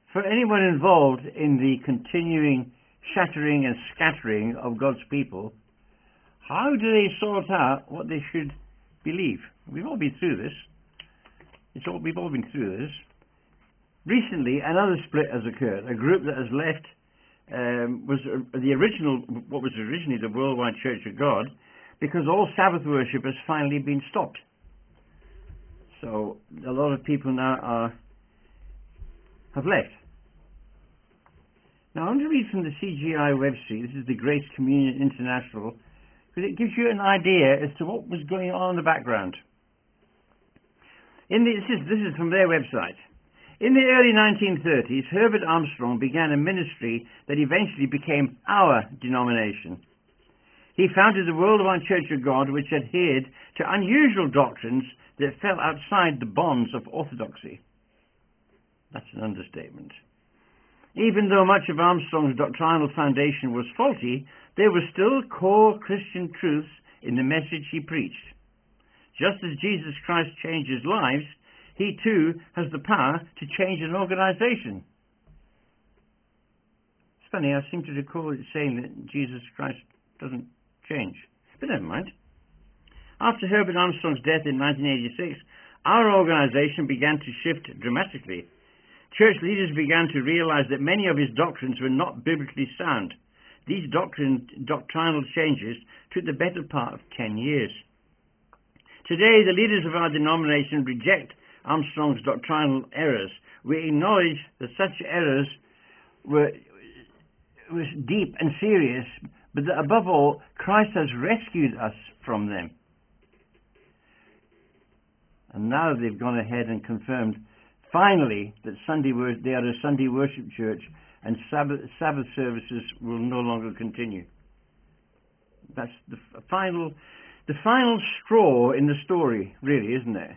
For anyone involved in the continuing shattering and scattering of God's people, how do they sort out what they should believe? We've all been through this. We've all been through this. Recently, another split has occurred. A group that has left was what was originally the Worldwide Church of God, because all Sabbath worship has finally been stopped. So a lot of people now have left. Now I want to read from the CGI website. This is the Grace Communion International, because it gives you an idea as to what was going on in the background. This is from their website. In the early 1930s, Herbert Armstrong began a ministry that eventually became our denomination. He founded the Worldwide Church of God, which adhered to unusual doctrines that fell outside the bonds of orthodoxy. That's an understatement. Even though much of Armstrong's doctrinal foundation was faulty, there were still core Christian truths in the message he preached. Just as Jesus Christ changes lives, he too has the power to change an organization. It's funny, I seem to recall it saying that Jesus Christ doesn't change. But never mind. After Herbert Armstrong's death in 1986, our organization began to shift dramatically. Church leaders began to realize that many of his doctrines were not biblically sound. These doctrinal changes took the better part of 10 years. Today, the leaders of our denomination reject Armstrong's doctrinal errors. We acknowledge that such errors were deep and serious, but that above all, Christ has rescued us from them. And now they've gone ahead and confirmed, finally, that they are a Sunday worship church and Sabbath services will no longer continue. That's the final straw in the story, really, isn't it?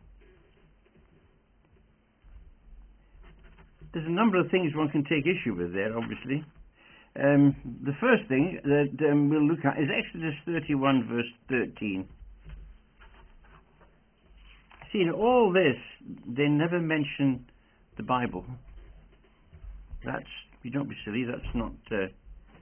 There's a number of things one can take issue with there, obviously. The first thing that we'll look at is Exodus 31, verse 13. See, in all this, they never mention the Bible. You don't be silly, that's not, it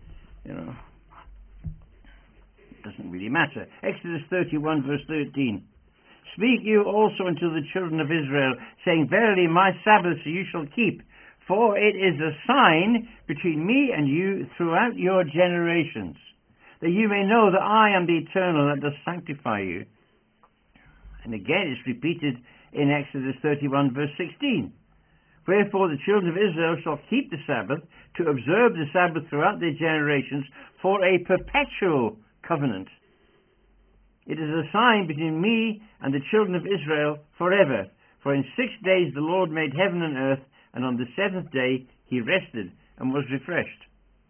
doesn't really matter. Exodus 31, verse 13. Speak you also unto the children of Israel, saying, Verily my Sabbaths you shall keep, for it is a sign between me and you throughout your generations, that you may know that I am the Eternal that does sanctify you. And again it's repeated in Exodus 31 verse 16. Wherefore the children of Israel shall keep the Sabbath, to observe the Sabbath throughout their generations, for a perpetual covenant. It is a sign between me and the children of Israel forever. For in 6 days the Lord made heaven and earth, and on the seventh day he rested and was refreshed.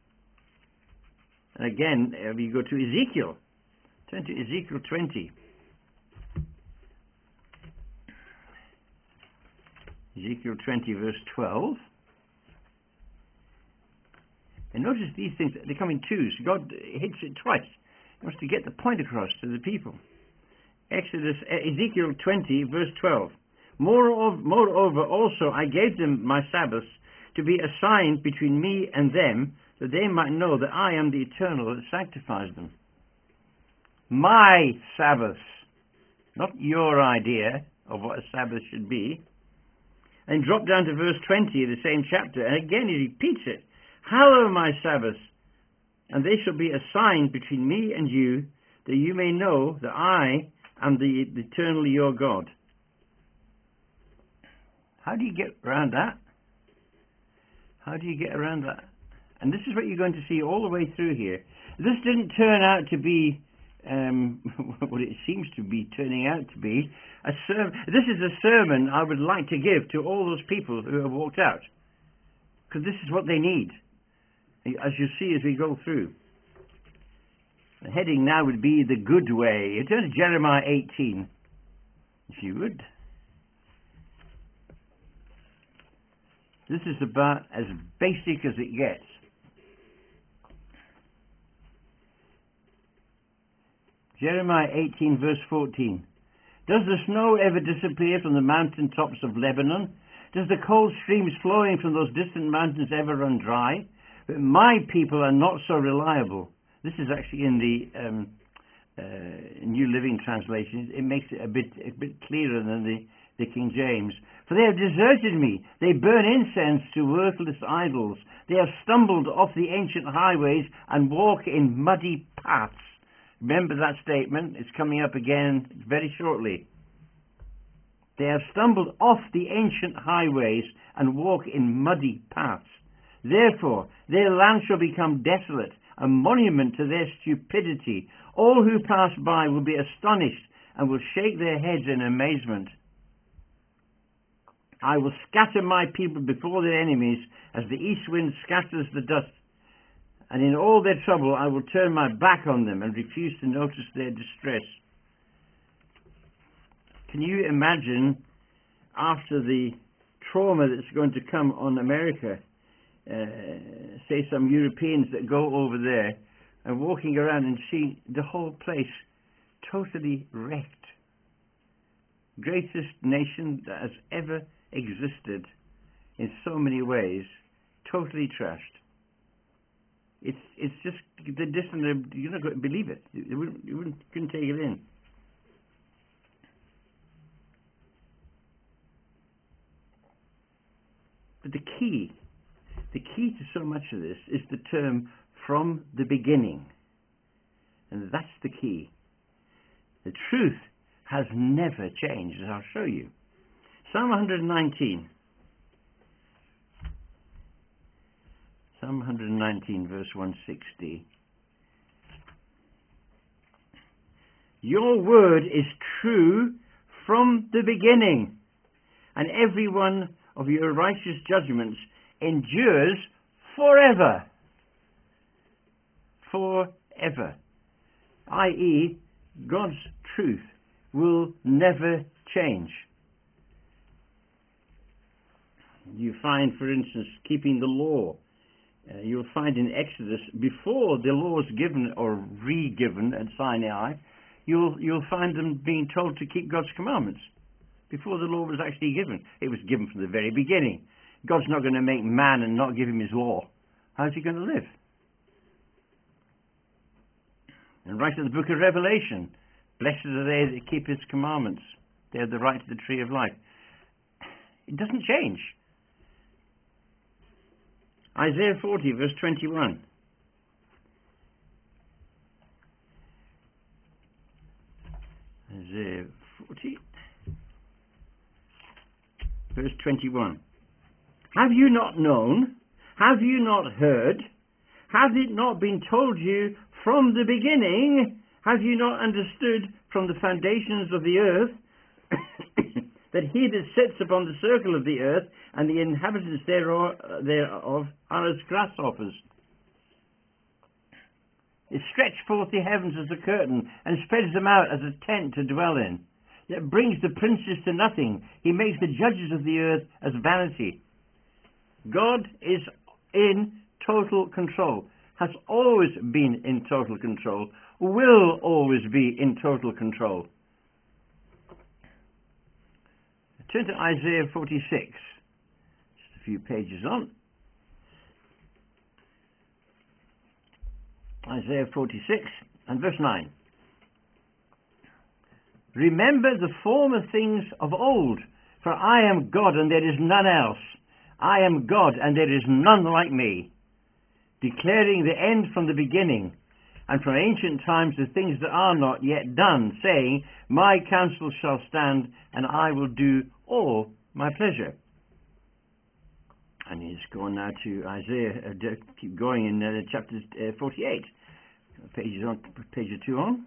And again, we go to Ezekiel. Turn to Ezekiel 20. Ezekiel 20 verse 12. And notice these things, they come in twos. God hits it twice. He wants to get the point across to the people. Ezekiel 20 verse 12. Moreover also I gave them my Sabbaths to be a sign between me and them, that they might know that I am the Eternal that sanctifies them. My Sabbaths, not your idea of what a Sabbath should be. And drop down to verse 20 of the same chapter, and again he repeats it. Hallow my Sabbaths, and they shall be a sign between me and you, that you may know that I am the Eternal your God. How do you get around that? How do you get around that? And this is what you're going to see all the way through here. This didn't turn out to be what it seems to be turning out to be a sermon. This is a sermon I would like to give to all those people who have walked out, because this is what they need, as you see as we go through. The heading now would be the good way. Turn to Jeremiah 18, if you would. This is about as basic as it gets. Jeremiah 18 verse 14. Does the snow ever disappear from the mountain tops of Lebanon? Does the cold streams flowing from those distant mountains ever run dry? But my people are not so reliable. This is actually in the New Living Translation. It makes it a bit clearer than the King James. For they have deserted me. They burn incense to worthless idols. They have stumbled off the ancient highways and walk in muddy paths. Remember that statement. It's coming up again very shortly. They have stumbled off the ancient highways and walk in muddy paths. Therefore, their land shall become desolate, a monument to their stupidity. All who pass by will be astonished and will shake their heads in amazement. I will scatter my people before their enemies as the east wind scatters the dust. And in all their trouble I will turn my back on them and refuse to notice their distress. Can you imagine, after the trauma that's going to come on America, say some Europeans that go over there and walking around and see the whole place totally wrecked. Greatest nation that has ever existed in so many ways, totally trashed. It's just the distant. You're not going to believe it. You couldn't take it in. But the key to so much of this is the term "from the beginning," and that's the key. The truth has never changed, as I'll show you. Psalm 119. Psalm 119, verse 160. Your word is true from the beginning, and every one of your righteous judgments endures forever. Forever. I.e., God's truth will never change. You find, for instance, keeping the law. You'll find in Exodus, before the law was given or re-given at Sinai, you'll find them being told to keep God's commandments. Before the law was actually given. It was given from the very beginning. God's not going to make man and not give him his law. How's he going to live? And right in the book of Revelation, blessed are they that keep his commandments. They have the right to the tree of life. It doesn't change. Isaiah 40, verse 21. Isaiah 40, verse 21. Have you not known? Have you not heard? Has it not been told you from the beginning? Have you not understood from the foundations of the earth that he that sits upon the circle of the earth and the inhabitants thereof are as grasshoppers? It stretched forth the heavens as a curtain and spreads them out as a tent to dwell in. It brings the princes to nothing. He makes the judges of the earth as vanity. God is in total control, has always been in total control, will always be in total control. Turn to Isaiah 46, just a few pages on. Isaiah 46 and verse 9. Remember the former things of old, for I am God and there is none else. I am God and there is none like me, declaring the end from the beginning, and from ancient times the things that are not yet done, saying, my counsel shall stand, and I will do all my pleasure. And he's going now to Isaiah, keep going in chapter 48. Page 2 on.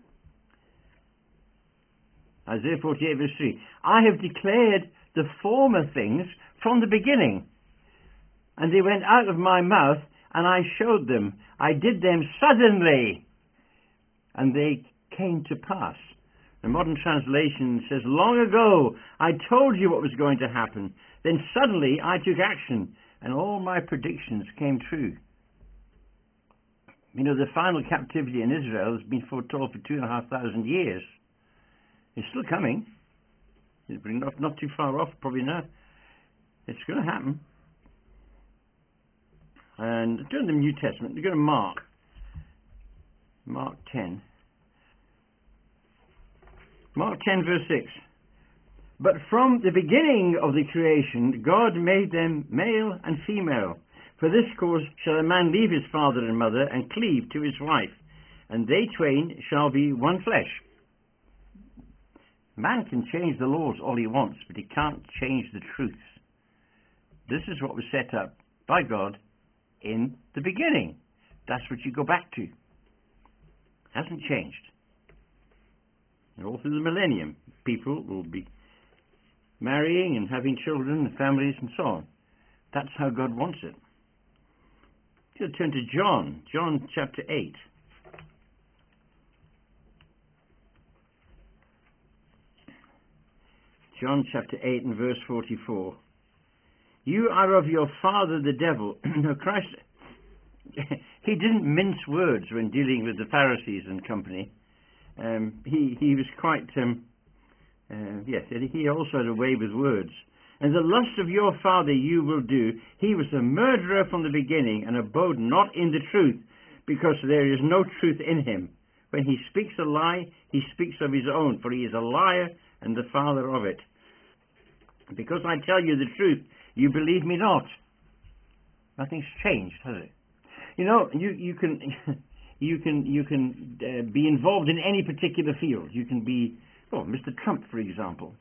Isaiah 48 verse 3. I have declared the former things from the beginning, and they went out of my mouth, and I showed them. I did them suddenly, and they came to pass. The modern translation says, long ago I told you what was going to happen. Then suddenly I took action, and all my predictions came true. You know, the final captivity in Israel has been foretold for 2,500 years. It's still coming. It's not too far off, probably now. It's going to happen. And turn to the New Testament. We're going to Mark 10. Mark 10 verse 6. But from the beginning of the creation, God made them male and female. For this cause shall a man leave his father and mother, and cleave to his wife, and they twain shall be one flesh. Man can change the laws all he wants, but he can't change the truth. This is what was set up by God in the beginning. That's what you go back to. Hasn't changed. And all through the millennium, people will be marrying and having children and families and so on. That's how God wants it. You'll turn to John chapter 8. John chapter 8 and verse 44. You are of your father the devil. No, Christ, he didn't mince words when dealing with the Pharisees and company. He was quite, yes, he also had a way with words. And the lust of your father you will do. He was a murderer from the beginning, and abode not in the truth, because there is no truth in him. When he speaks a lie, he speaks of his own, for he is a liar and the father of it. Because I tell you the truth, you believe me not. Nothing's changed, has it? You know, you can be involved in any particular field. You can be, Mr. Trump, for example.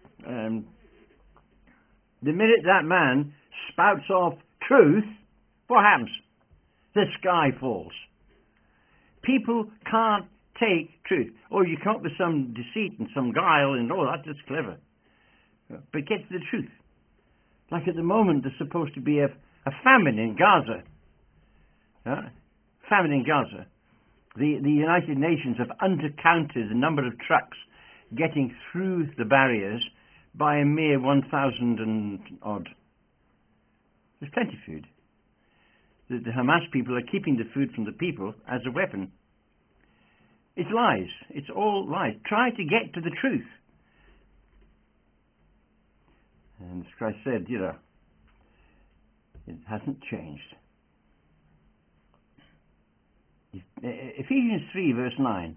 The minute that man spouts off truth, what happens? The sky falls. People can't take truth. Or you come up with some deceit and some guile and, that's just clever. But get to the truth. Like at the moment, there's supposed to be a famine in Gaza. Famine in Gaza. The United Nations have undercounted the number of trucks getting through the barriers by a mere 1,000 and odd. There's plenty of food. The Hamas people are keeping the food from the people as a weapon. It's lies. It's all lies. Try to get to the truth. And as Christ said, it hasn't changed. Ephesians 3 verse 9.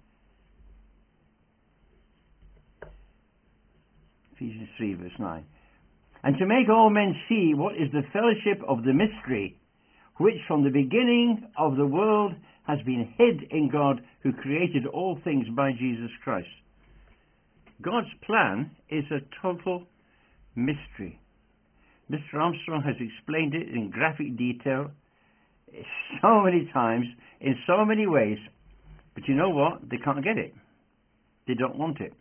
Ephesians 3 verse 9. And to make all men see what is the fellowship of the mystery, which from the beginning of the world has been hid in God, who created all things by Jesus Christ. God's plan is a total mystery. Mr. Armstrong has explained it in graphic detail so many times, in so many ways, but you know what? They can't get it. They don't want it.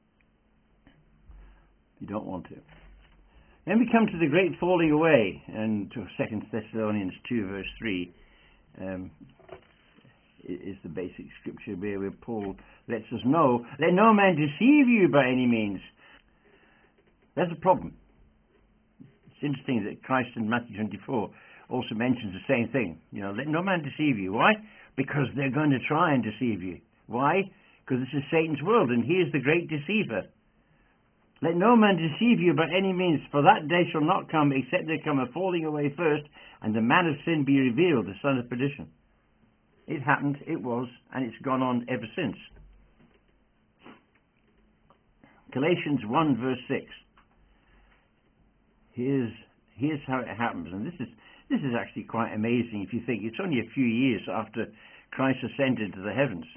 You don't want it. Then we come to the great falling away, and to 2 Thessalonians 2 verse 3 is the basic scripture where Paul lets us know, let no man deceive you by any means. That's a problem. It's interesting that Christ in Matthew 24 also mentions the same thing. Let no man deceive you. Why? Because they're going to try and deceive you. Why? Because this is Satan's world, and he is the great deceiver. Let no man deceive you by any means, for that day shall not come, except there come a falling away first, and the man of sin be revealed, the son of perdition. It happened, it was, and it's gone on ever since. Galatians 1 verse 6. Here's how it happens, and this is actually quite amazing if you think it's only a few years after Christ ascended to the heavens.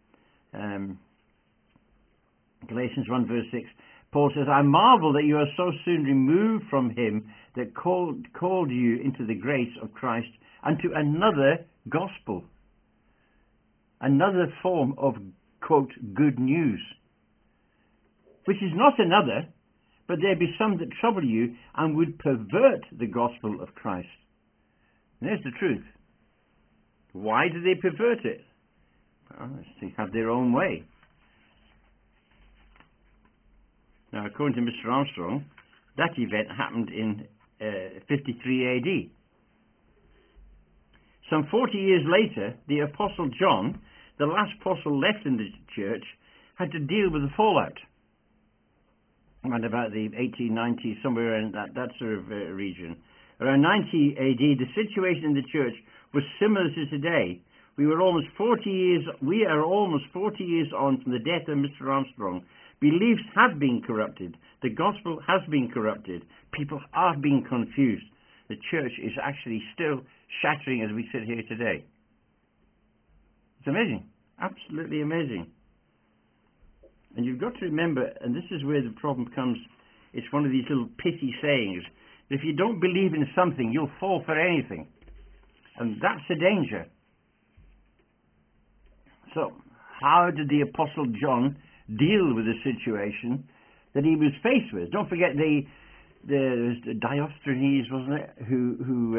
Galatians 1 verse 6, Paul says, I marvel that you are so soon removed from him that called you into the grace of Christ unto another gospel, another form of, quote, good news, which is not another, but there be some that trouble you and would pervert the gospel of Christ. And there's the truth. Why do they pervert it? Well, they have their own way. Now, according to Mr. Armstrong, that event happened in 53 AD. Some 40 years later, the Apostle John, the last apostle left in the church, had to deal with the fallout. around about the 1890s, somewhere in that sort of region. Around 90 AD, the situation in the church was similar to today. We are almost 40 years on from the death of Mr. Armstrong. Beliefs have been corrupted. The gospel has been corrupted. People are being confused. The church is actually still shattering as we sit here today. It's amazing. Absolutely amazing. And you've got to remember, and this is where the problem comes, it's one of these little pithy sayings. If you don't believe in something, you'll fall for anything. And that's the danger. So, how did the Apostle John deal with the situation that he was faced with? Don't forget the Diogenes, wasn't it, who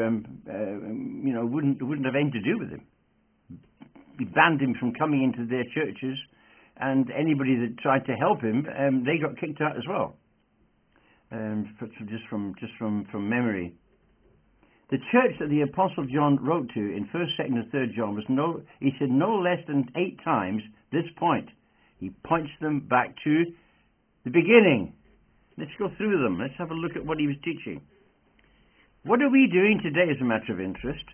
wouldn't have anything to do with him. He banned him from coming into their churches, and anybody that tried to help him, they got kicked out as well. Just from memory. The church that the Apostle John wrote to in 1st, 2nd, and 3rd John he said no less than 8 times this point. He points them back to the beginning. Let's go through them. Let's have a look at what he was teaching. What are we doing today as a matter of interest?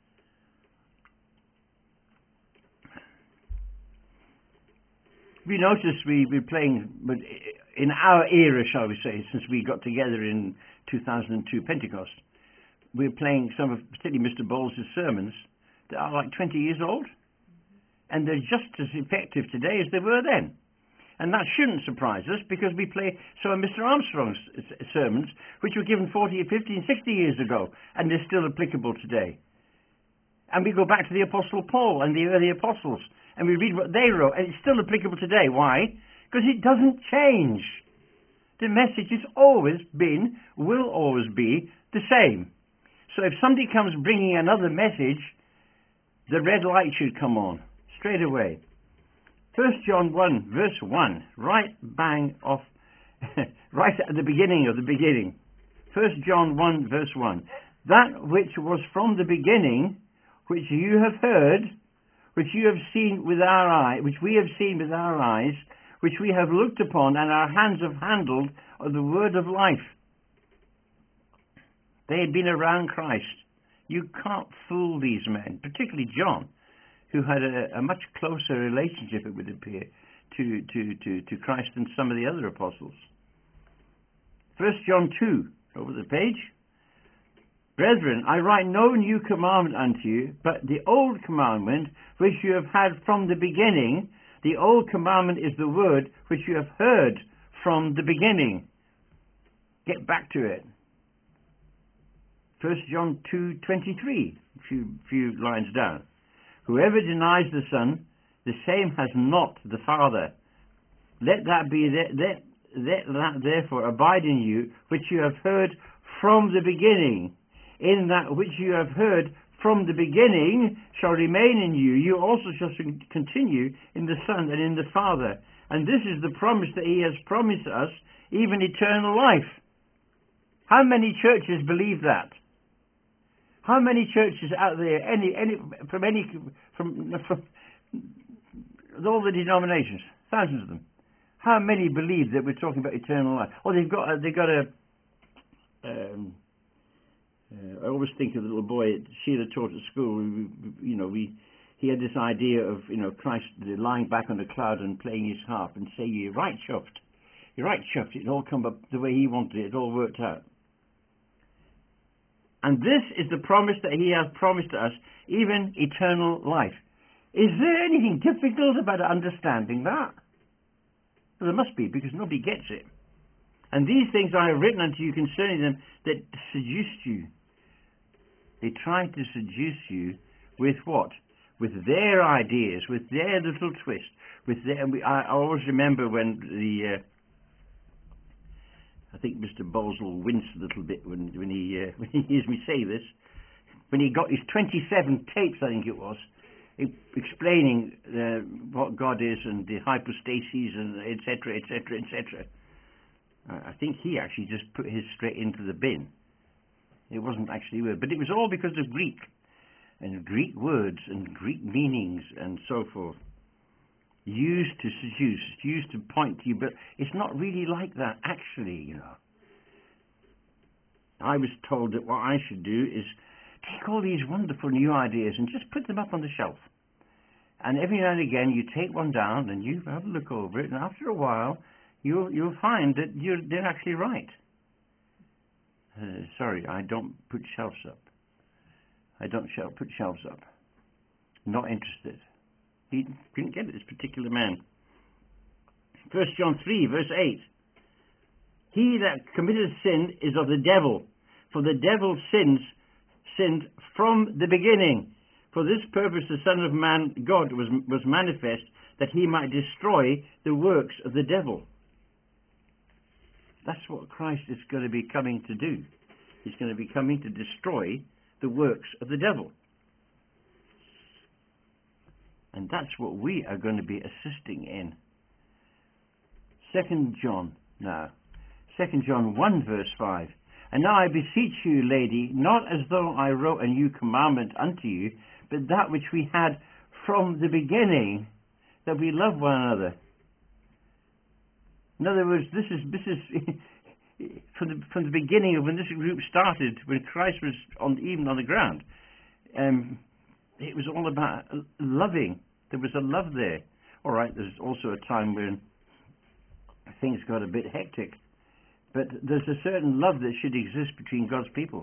We noticed we're playing, but in our era, shall we say, since we got together in 2002 Pentecost, we're playing some of, particularly Mr. Bowles' sermons that are like 20 years old. And they're just as effective today as they were then. And that shouldn't surprise us, because we play some of Mr. Armstrong's sermons, which were given 40, 50, and 60 years ago, and they're still applicable today. And we go back to the Apostle Paul and the early apostles, and we read what they wrote, and it's still applicable today. Why? Because it doesn't change. The message has always been, will always be, the same. So if somebody comes bringing another message, the red light should come on straight away. 1 John 1, verse 1, right bang off, right at the beginning of the beginning. 1 John 1, verse 1. That which was from the beginning, which you have heard, which you have seen with our eye, which we have seen with our eyes, which we have looked upon, and our hands have handled of the word of life. They had been around Christ. You can't fool these men, particularly John, who had a much closer relationship, it would appear, to Christ than some of the other apostles. 1 John 2, over the page. Brethren, I write no new commandment unto you, but the old commandment which you have had from the beginning. The old commandment is the word which you have heard from the beginning. Get back to it. 1 John 2:23, a few lines down. Whoever denies the Son, the same has not the Father. Let that therefore abide in you, which you have heard from the beginning. In that which you have heard from the beginning shall remain in you. You also shall continue in the Son and in the Father. And this is the promise that He has promised us, even eternal life. How many churches believe that? How many churches out there, from all the denominations, thousands of them, how many believe that we're talking about eternal life? Oh, they've got a. I always think of the little boy Sheila taught at school. He had this idea of Christ lying back on a cloud and playing his harp and saying, "You're right, chuffed. You're right, chuffed. It all come up the way He wanted it. It all worked out." And this is the promise that He has promised us, even eternal life. Is there anything difficult about understanding that? Well, there must be, because nobody gets it. And these things I have written unto you concerning them that seduced you. They try to seduce you with what? With their ideas, with their little twist. I always remember when I think Mr. Bowles will wince a little bit when he hears me say this. When he got his 27 tapes, I think it was, explaining what God is and the hypostases and etc., etc., etc. I think he actually just put his straight into the bin. It wasn't actually word, but it was all because of Greek and Greek words and Greek meanings and so forth. used to seduce, it's used to point to you, but it's not really like that, actually, you know. I was told that what I should do is take all these wonderful new ideas and just put them up on the shelf. And every now and again you take one down and you have a look over it, and after a while you'll find that they're actually right. Sorry, I don't put shelves up. I don't put shelves up. Not interested. He didn't get it, this particular man. 1 John 3, verse 8. He that committeth sin is of the devil, for the devil sinned from the beginning. For this purpose the Son of Man, God, was manifest, that he might destroy the works of the devil. That's what Christ is going to be coming to do. He's going to be coming to destroy the works of the devil. And that's what we are going to be assisting in. 2 John now. 2 John 1 verse 5. And now I beseech you, lady, not as though I wrote a new commandment unto you, but that which we had from the beginning, that we love one another. In other words, this is from the beginning of when this group started, when Christ was even on the ground. It was all about loving. There was a love there. All right, there's also a time when things got a bit hectic. But there's a certain love that should exist between God's people.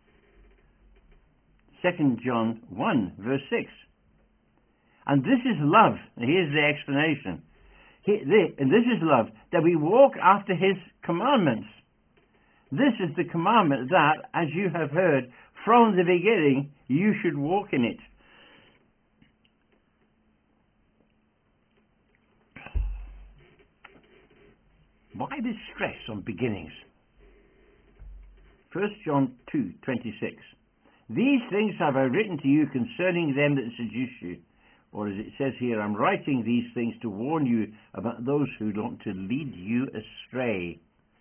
2 John 1, verse 6. And this is love. And here's the explanation. And this is love, that we walk after his commandments. This is the commandment that, as you have heard from the beginning, you should walk in it. Why this stress on beginnings? 1 John 2:26. These things have I written to you concerning them that seduce you. Or as it says here, I'm writing these things to warn you about those who want to lead you astray.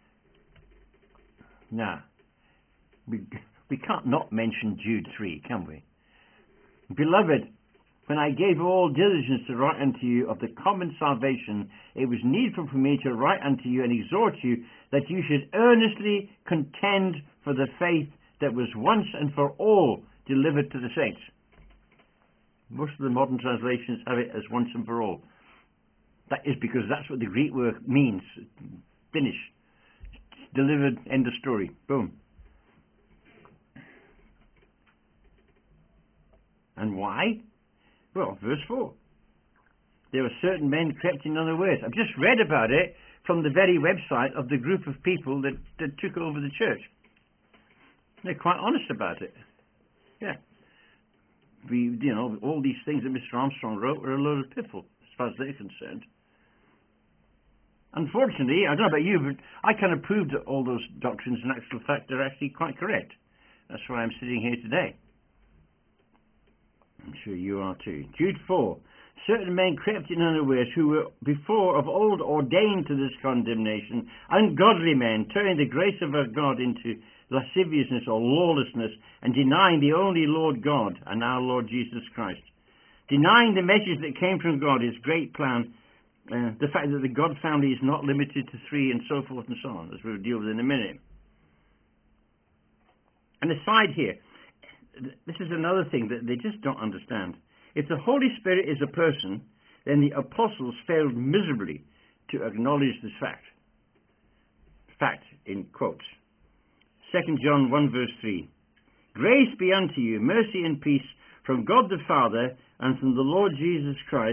Now, we can't not mention Jude 3, can we? Beloved, when I gave all diligence to write unto you of the common salvation, it was needful for me to write unto you and exhort you that you should earnestly contend for the faith that was once and for all delivered to the saints. Most of the modern translations have it as once and for all. That is because that's what the Greek word means. Finish. Delivered, end of story. Boom. And why? Well, verse 4. There were certain men crept in unawares. I've just read about it from the very website of the group of people that took over the church. They're quite honest about it. Yeah. All these things that Mr. Armstrong wrote were a load of piffle, as far as they're concerned. Unfortunately, I don't know about you, but I kind of proved that all those doctrines, in actual fact, are actually quite correct. That's why I'm sitting here today. I'm sure you are too. Jude 4. Certain men crept in unawares, who were before of old ordained to this condemnation, ungodly men, turning the grace of our God into lasciviousness or lawlessness, and denying the only Lord God and our Lord Jesus Christ. Denying the message that came from God, his great plan, the fact that the God family is not limited to three, and so forth and so on, as we'll deal with in a minute. And aside here, this is another thing that they just don't understand. If the Holy Spirit is a person, then the apostles failed miserably to acknowledge this fact. Fact, in quotes. 2 John 1 verse 3. Grace be unto you, mercy and peace from God the Father and from the Lord Jesus Christ,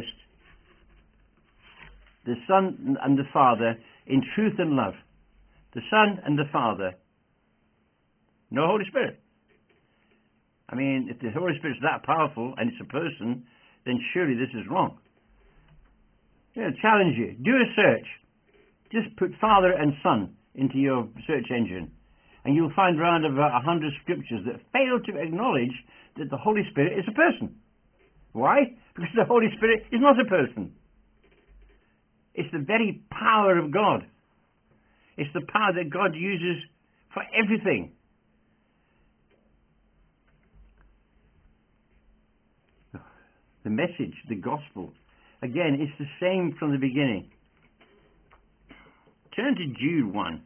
the Son and the Father, in truth and love. The Son and the Father. No Holy Spirit. I mean, if the Holy Spirit's that powerful and it's a person, then surely this is wrong. Challenge you. Do a search. Just put Father and Son into your search engine, and you'll find around about 100 scriptures that fail to acknowledge that the Holy Spirit is a person. Why? Because the Holy Spirit is not a person. It's the very power of God. It's the power that God uses for everything. The message, the gospel, Again, it's the same from the beginning. Turn to Jude 1.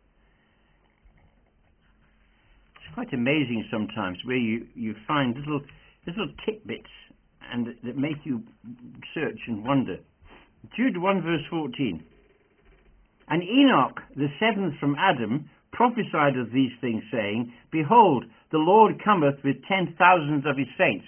It's quite amazing sometimes where you find little tidbits and that make you search and wonder. Jude 1 verse 14. And Enoch, the seventh from Adam, prophesied of these things, saying, Behold, the Lord cometh with 10,000s of his saints.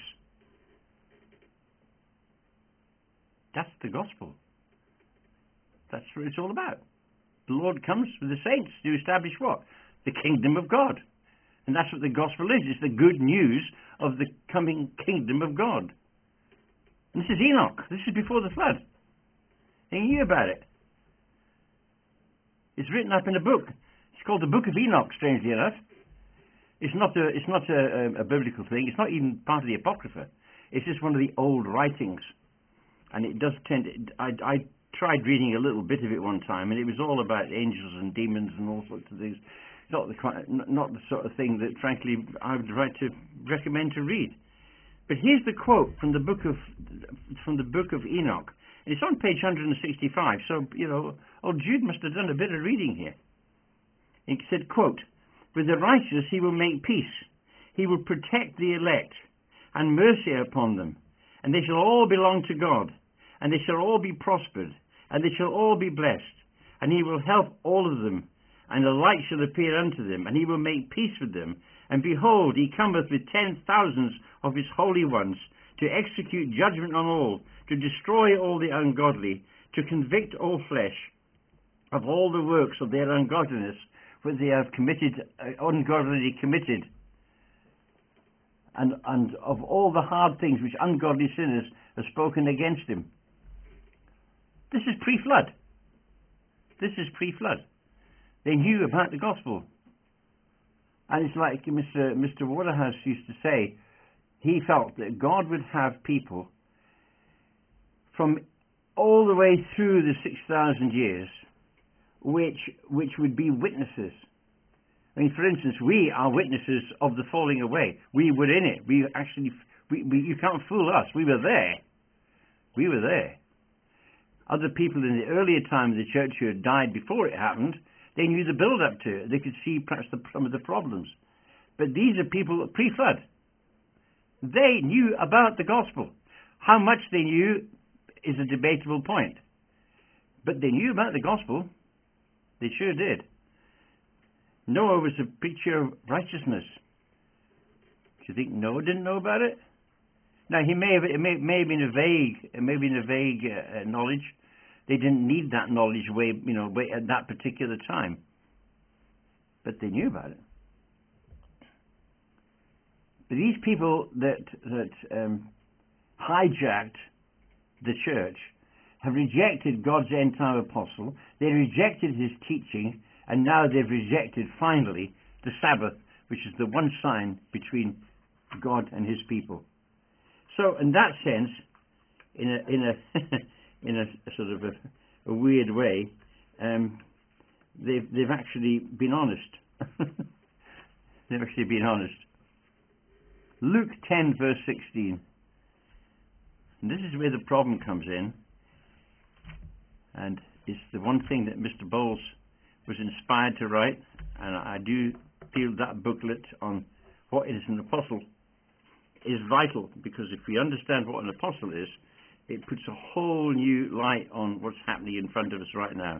That's the gospel. That's what it's all about. The Lord comes with the saints to establish what? The kingdom of God. And that's what the gospel is. It's the good news of the coming kingdom of God. And this is Enoch. This is before the flood. And you knew about it. It's written up in a book. It's called the Book of Enoch, strangely enough. It's not a biblical thing. It's not even part of the Apocrypha. It's just one of the old writings. And it does tend... I tried reading a little bit of it one time, and it was all about angels and demons and all sorts of things. Not the sort of thing that, frankly, I would like to recommend to read. But here's the quote from the book of Enoch. And it's on page 165. So, old Jude must have done a bit of reading here. It said, quote, With the righteous he will make peace. He will protect the elect and mercy upon them. And they shall all belong to God. And they shall all be prospered. And they shall all be blessed. And he will help all of them. And the light shall appear unto them. And he will make peace with them. And behold, he cometh with 10,000s of his holy ones, to execute judgment on all, to destroy all the ungodly, to convict all flesh of all the works of their ungodliness, which they have committed, ungodly committed, and of all the hard things which ungodly sinners have spoken against him. This is pre-flood. This is pre-flood. They knew about the gospel. And it's like Mr. Waterhouse used to say, he felt that God would have people from all the way through the 6,000 years which would be witnesses. I mean, for instance, we are witnesses of the falling away. We were in it. You can't fool us. We were there. We were there. Other people in the earlier time of the church who had died before it happened, they knew the build-up to it. They could see perhaps some of the problems. But these are people pre-flood. They knew about the gospel. How much they knew is a debatable point. But they knew about the gospel. They sure did. Noah was a preacher of righteousness. Do you think Noah didn't know about it? Now, it may have been a vague knowledge. They didn't need that knowledge way at that particular time. But they knew about it. But these people that hijacked the church have rejected God's end-time apostle. They rejected his teaching, and now they've rejected, finally, the Sabbath, which is the one sign between God and his people. So, in that sense, in a sort of a weird way, they've actually been honest. They've actually been honest. Luke 10 verse 16. And this is where the problem comes in. And it's the one thing that Mr. Bowles was inspired to write. And I do feel that booklet on what is an apostle is vital, because if we understand what an apostle is, it puts a whole new light on what's happening in front of us right now.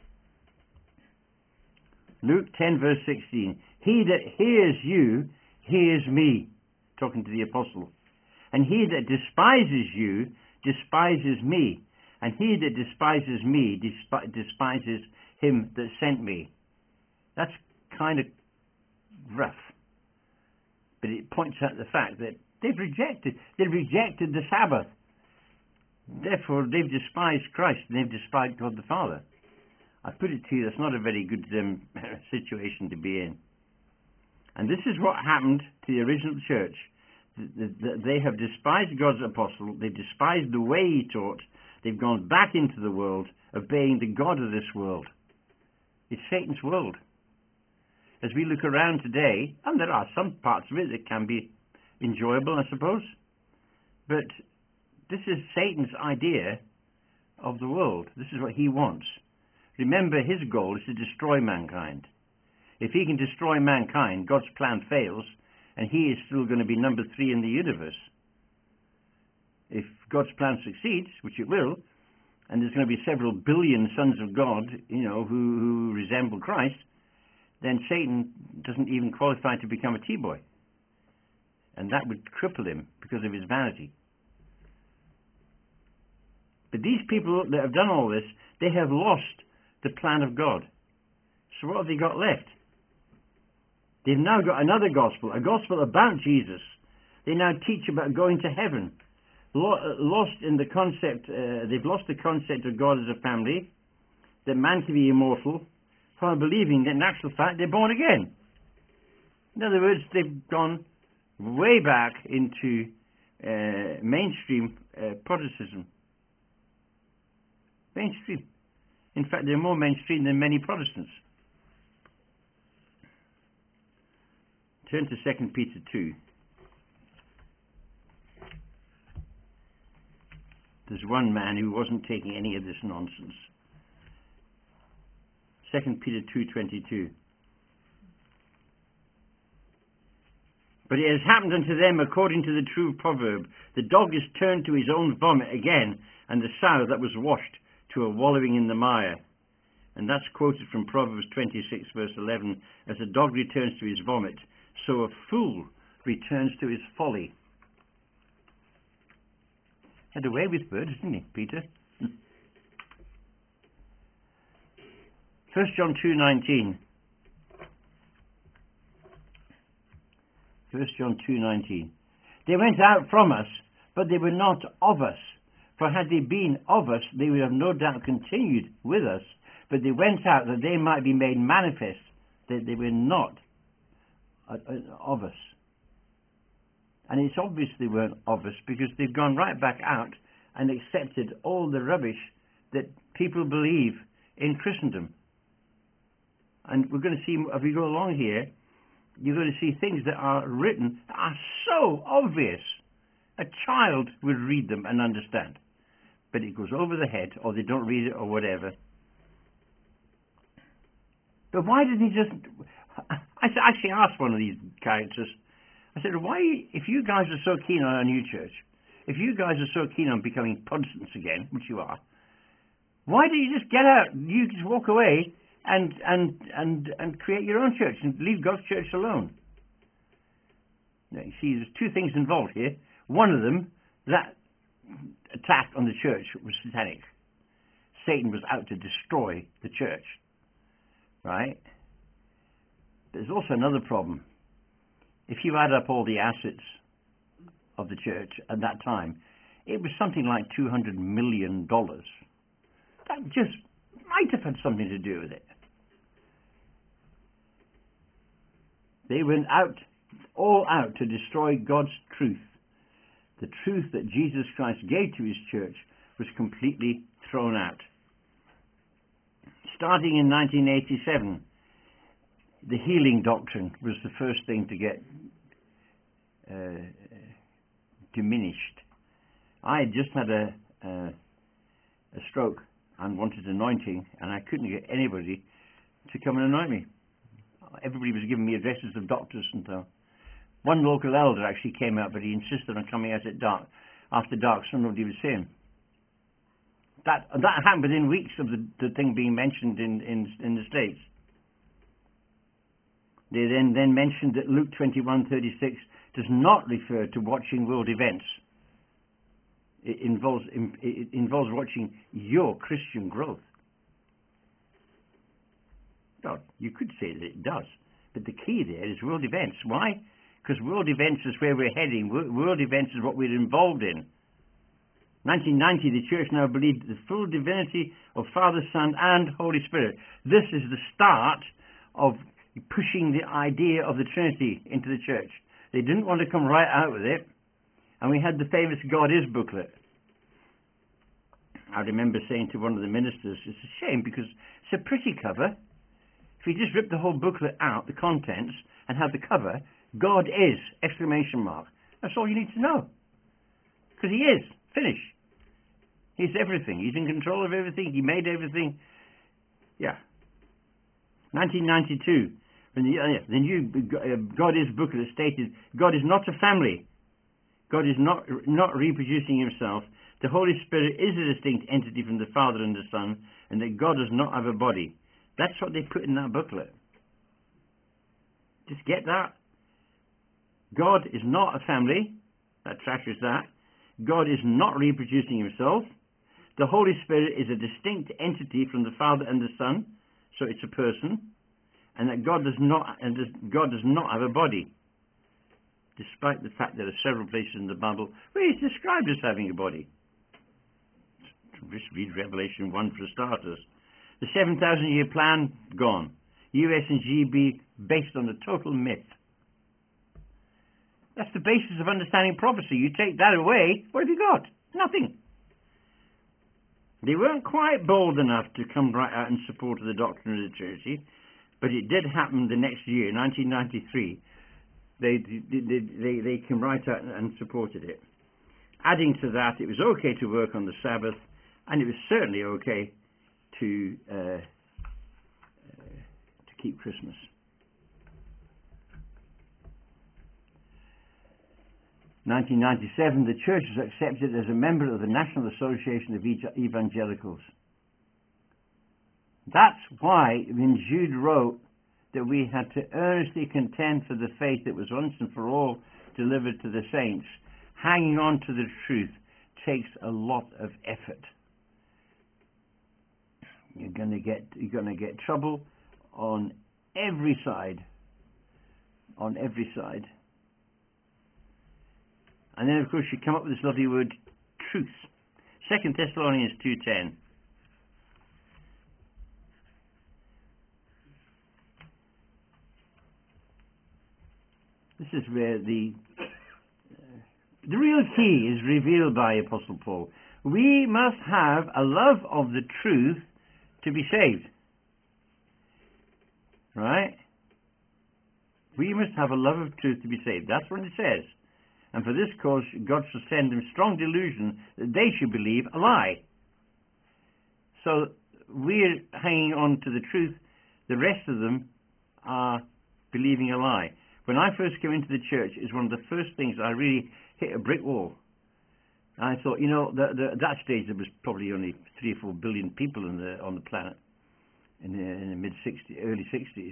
Luke 10 verse 16. He that hears you hears me, talking to the apostle. And he that despises you despises me. And he that despises me despises him that sent me. That's kind of rough. But it points out the fact that they've rejected the Sabbath. Therefore, they've despised Christ and they've despised God the Father. I put it to you, that's not a very good situation to be in. And this is what happened to the original church. They have despised God's apostle. They've despised the way he taught. They've gone back into the world, obeying the God of this world. It's Satan's world. As we look around today, and there are some parts of it that can be enjoyable, I suppose, but This is Satan's idea of the world. This is what he wants. Remember, his goal is to destroy mankind. If he can destroy mankind, God's plan fails, and he is still going to be number 3 in the universe. If God's plan succeeds, which it will, and there's going to be several billion sons of God, who resemble Christ, then Satan doesn't even qualify to become a T-boy. And that would cripple him because of his vanity. But these people that have done all this, they have lost the plan of God. So what have they got left? They've now got another gospel, a gospel about Jesus. They now teach about going to heaven. Lost in the concept, they've lost the concept of God as a family, that man can be immortal, while believing that in actual fact they're born again. In other words, they've gone way back into mainstream Protestantism. Mainstream. In fact, they're more mainstream than many Protestants. Turn to 2 Peter 2. There's one man who wasn't taking any of this nonsense. 2 Peter 2:22. But it has happened unto them according to the true proverb, the dog is turned to his own vomit again, and the sow that was washed to a wallowing in the mire. And that's quoted from Proverbs 26 verse 11, as a dog returns to his vomit, so a fool returns to his folly. Had a way with words, didn't he, Peter? 1 John 2:19. 1 John 2:19. They went out from us, but they were not of us. For had they been of us, they would have no doubt continued with us. But they went out that they might be made manifest that they were not of us. And it's obvious they weren't of us, because they've gone right back out and accepted all the rubbish that people believe in Christendom. And we're going to see, as we go along here, you're going to see things that are written that are so obvious. A child would read them and understand. But it goes over the head, or they don't read it, or whatever. But why did he just... I actually asked one of these characters, I said, why, if you guys are so keen on a new church, if you guys are so keen on becoming Protestants again, which you are, why do you just get out, you just walk away and create your own church and leave God's church alone? Now, you see, there's two things involved here. One of them, that attack on the church was satanic. Satan was out to destroy the church, right? There's also another problem. If you add up all the assets of the church at that time, it was something like $200 million. That just might have had something to do with it. They went all out to destroy God's truth. The truth that Jesus Christ gave to his church was completely thrown out. Starting in 1987, the healing doctrine was the first thing to get diminished. I had just had a stroke and wanted anointing, and I couldn't get anybody to come and anoint me. Everybody was giving me addresses of doctors and so. One local elder actually came out, but he insisted on coming out at dark, after dark, so nobody would see him. That happened within weeks of the thing being mentioned in the States. They then mentioned that Luke 21:36 does not refer to watching world events. It involves watching your Christian growth. Well, you could say that it does, but the key there is world events. Why? Because world events is where we're heading. World events is what we're involved in. 1990, the church now believed the full divinity of Father, Son, and Holy Spirit. This is the start of pushing the idea of the Trinity into the church. They didn't want to come right out with it, and we had the famous God Is booklet. I remember saying to one of the ministers, it's a shame because it's a pretty cover. If you just rip the whole booklet out, the contents, and have the cover, God is, exclamation mark. That's all you need to know. Because he is. Finish. He's everything. He's in control of everything. He made everything. Yeah. 1992, when the new God Is booklet stated, God is not a family. God is not reproducing himself. The Holy Spirit is a distinct entity from the Father and the Son, and that God does not have a body. That's what they put in that booklet. Just get that. God is not a family. That trashes that. God is not reproducing himself. The Holy Spirit is a distinct entity from the Father and the Son, so it's a person, and that God does not have a body, despite the fact there are several places in the Bible where he's described as having a body. Just read Revelation 1 for starters. The 7,000-year plan, gone. US and GB based on a total myth. That's the basis of understanding prophecy. You take that away, what have you got? Nothing. They weren't quite bold enough to come right out in support of the doctrine of the Trinity, but it did happen the next year, 1993. They came right out and supported it. Adding to that, it was okay to work on the Sabbath, and it was certainly okay to keep Christmas. In 1997, the church was accepted as a member of the National Association of Evangelicals. That's why when Jude wrote that we had to earnestly contend for the faith that was once and for all delivered to the saints, hanging on to the truth takes a lot of effort. You're going to get trouble on every side. On every side. And then, of course, you come up with this lovely word, truth. 2 Thessalonians 2:10. This is where the real key is revealed by Apostle Paul. We must have a love of the truth to be saved. Right? We must have a love of truth to be saved. That's what it says. And for this cause, God shall send them strong delusion that they should believe a lie. So we're hanging on to the truth. The rest of them are believing a lie. When I first came into the church, it was one of the first things I really hit a brick wall. And I thought, at that stage there was probably only 3 or 4 billion people on the planet in the early 60s.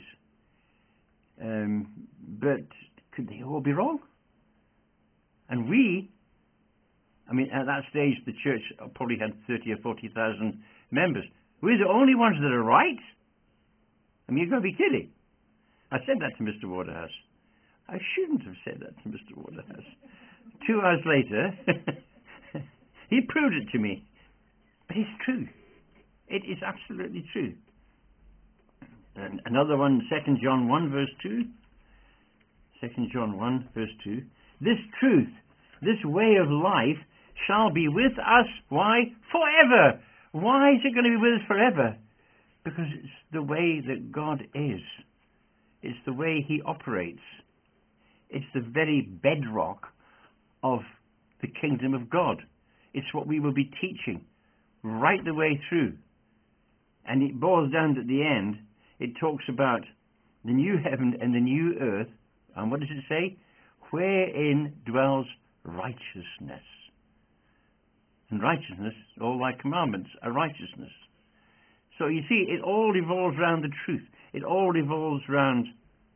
But could they all be wrong? And at that stage, the church probably had 30 or 40,000 members. We're the only ones that are right? You're going to be kidding. I said that to Mr. Waterhouse. I shouldn't have said that to Mr. Waterhouse. 2 hours later, he proved it to me. But it's true. It is absolutely true. And another one, 2 John 1, verse 2. 2 John 1, verse 2. This truth, this way of life, shall be with us, why? Forever. Why is it going to be with us forever? Because it's the way that God is. It's the way he operates. It's the very bedrock of the kingdom of God. It's what we will be teaching right the way through. And it boils down to the end. It talks about the new heaven and the new earth. And what does it say? Wherein dwells righteousness. And righteousness, all thy commandments are righteousness. So you see, it all revolves around the truth. It all revolves around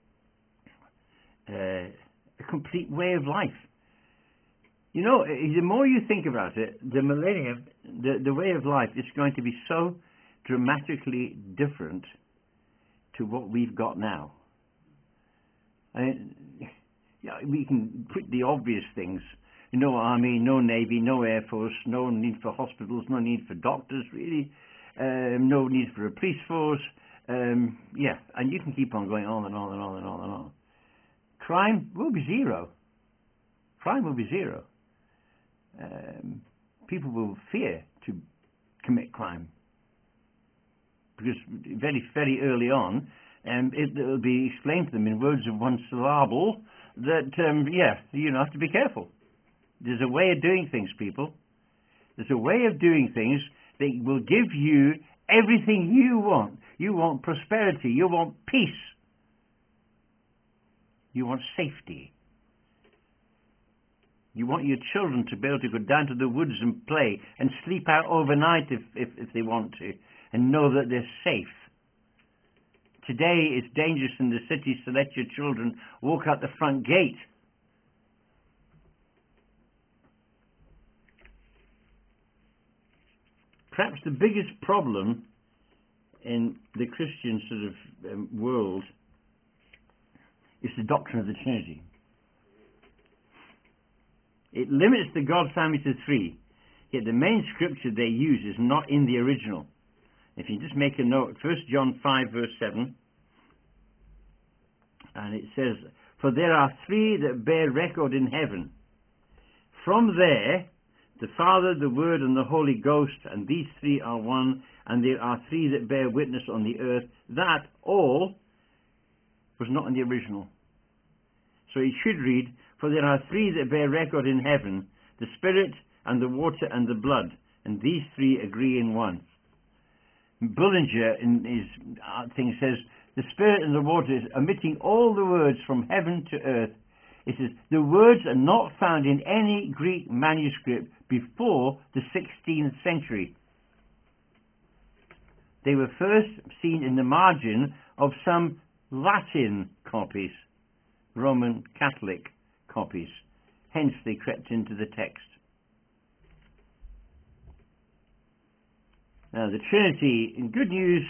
a complete way of life. The more you think about it, the millennium, the way of life is going to be so dramatically different to what we've got now. We can put the obvious things. No army, no navy, no air force, no need for hospitals, no need for doctors, really. No need for a police force. And you can keep on going on and on and on and on and on. Crime will be zero. Crime will be zero. People will fear to commit crime. Because very, very early on, it will be explained to them in words of one syllable that, you have to be careful. There's a way of doing things, people. There's a way of doing things that will give you everything you want. You want prosperity. You want peace. You want safety. You want your children to be able to go down to the woods and play and sleep out overnight if they want to, and know that they're safe. Today it's dangerous in the cities to let your children walk out the front gate. Perhaps the biggest problem in the Christian sort of world is the doctrine of the Trinity. It limits the God family to three, yet the main scripture they use is not in the original. If you just make a note, 1 John 5 verse 7, and it says, "For there are three that bear record in heaven. From there, the Father, the Word, and the Holy Ghost, and these three are one, and there are three that bear witness on the earth." That all was not in the original. So it should read, "For there are three that bear record in heaven, the Spirit, and the water, and the blood, and these three agree in one." Bullinger, in his thing, says, "The Spirit and the water is omitting all the words from heaven to earth." It says, "The words are not found in any Greek manuscript before the 16th century. They were first seen in the margin of some Latin copies, Roman Catholic copies. Hence they crept into the text." Now the Trinity, in good news,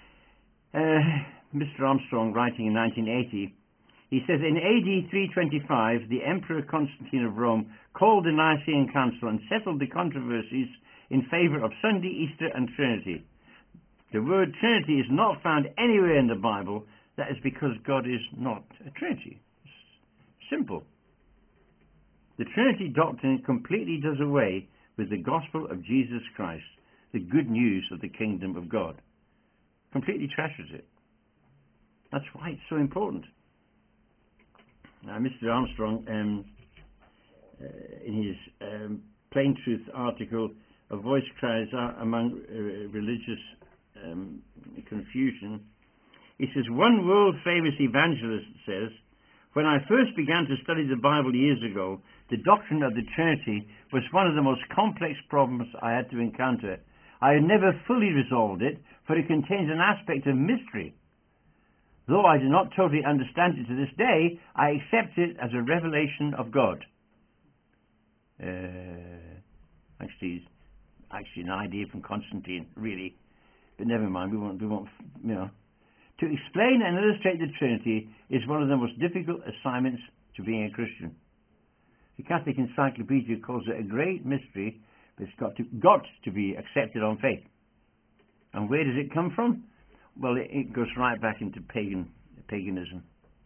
Mr. Armstrong, writing in 1980, he says, "In AD 325, the Emperor Constantine of Rome called the Nicene Council and settled the controversies in favor of Sunday, Easter, and Trinity. The word Trinity is not found anywhere in the Bible. That is because God is not a Trinity." It's simple. The Trinity doctrine completely does away with the gospel of Jesus Christ, the good news of the kingdom of God. Completely trashes it. That's why it's so important. Now, Mr. Armstrong, in his Plain Truth article, "A Voice Cries Out Among Religious Confusion," he says, "One world-famous evangelist says, 'When I first began to study the Bible years ago, the doctrine of the Trinity was one of the most complex problems I had to encounter. I had never fully resolved it, for it contains an aspect of mystery. Though I do not totally understand it to this day, I accept it as a revelation of God.'" Actually an idea from Constantine, really. But never mind, we won't, "To explain and illustrate the Trinity is one of the most difficult assignments to being a Christian. The Catholic Encyclopedia calls it a great mystery, but it's got to be accepted on faith." And where does it come from? Well, it goes right back into paganism.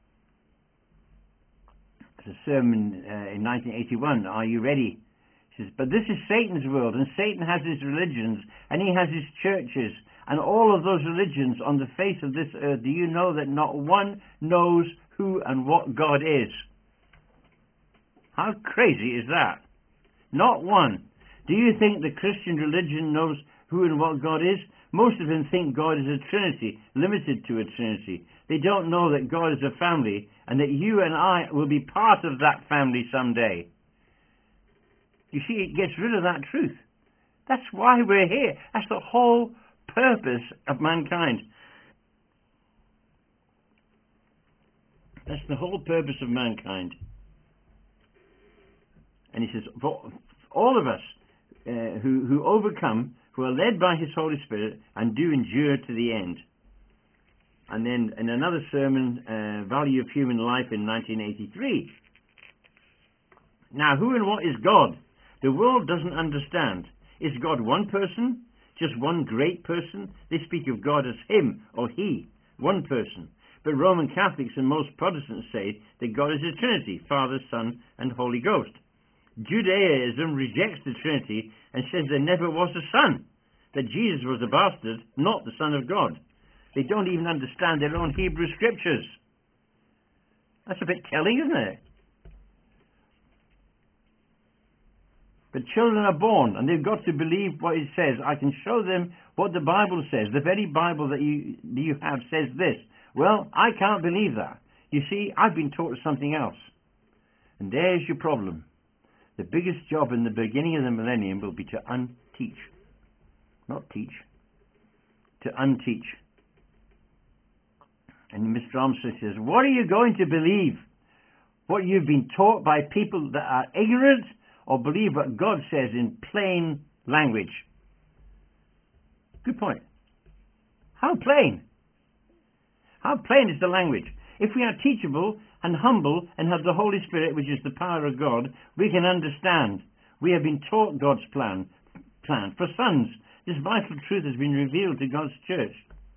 There's a sermon in 1981, "Are You Ready?" It says, "But this is Satan's world, and Satan has his religions, and he has his churches, and all of those religions on the face of this earth. Do you know that not one knows who and what God is?" How crazy is that? Not one. Do you think the Christian religion knows who and what God is? Most of them think God is a Trinity, limited to a Trinity. They don't know that God is a family, and that you and I will be part of that family someday. You see, it gets rid of that truth. That's why we're here. That's the whole purpose of mankind. That's the whole purpose of mankind. And he says, for all of us who overcome, who are led by his Holy Spirit and do endure to the end. And then in another sermon, Value of Human Life in 1983. "Now, who and what is God? The world doesn't understand. Is God one person? Just one great person? They speak of God as him or he, one person. But Roman Catholics and most Protestants say that God is a Trinity, Father, Son, and Holy Ghost. Judaism rejects the Trinity and says there never was a Son, that Jesus was a bastard, not the Son of God. They don't even understand their own Hebrew scriptures." That's a bit telling, isn't it? But children are born, and they've got to believe what it says. I can show them what the Bible says. The very Bible that you have says this. Well, I can't believe that. You see, I've been taught something else. And there's your problem. The biggest job in the beginning of the millennium will be to unteach. Not teach. To unteach. And Mr. Armstrong says, what are you going to believe? What you've been taught by people that are ignorant, or believe what God says in plain language? Good point. How plain? How plain is the language? If we are teachable and humble and have the Holy Spirit, which is the power of God, we can understand. We have been taught God's plan. For sons, this vital truth has been revealed to God's church.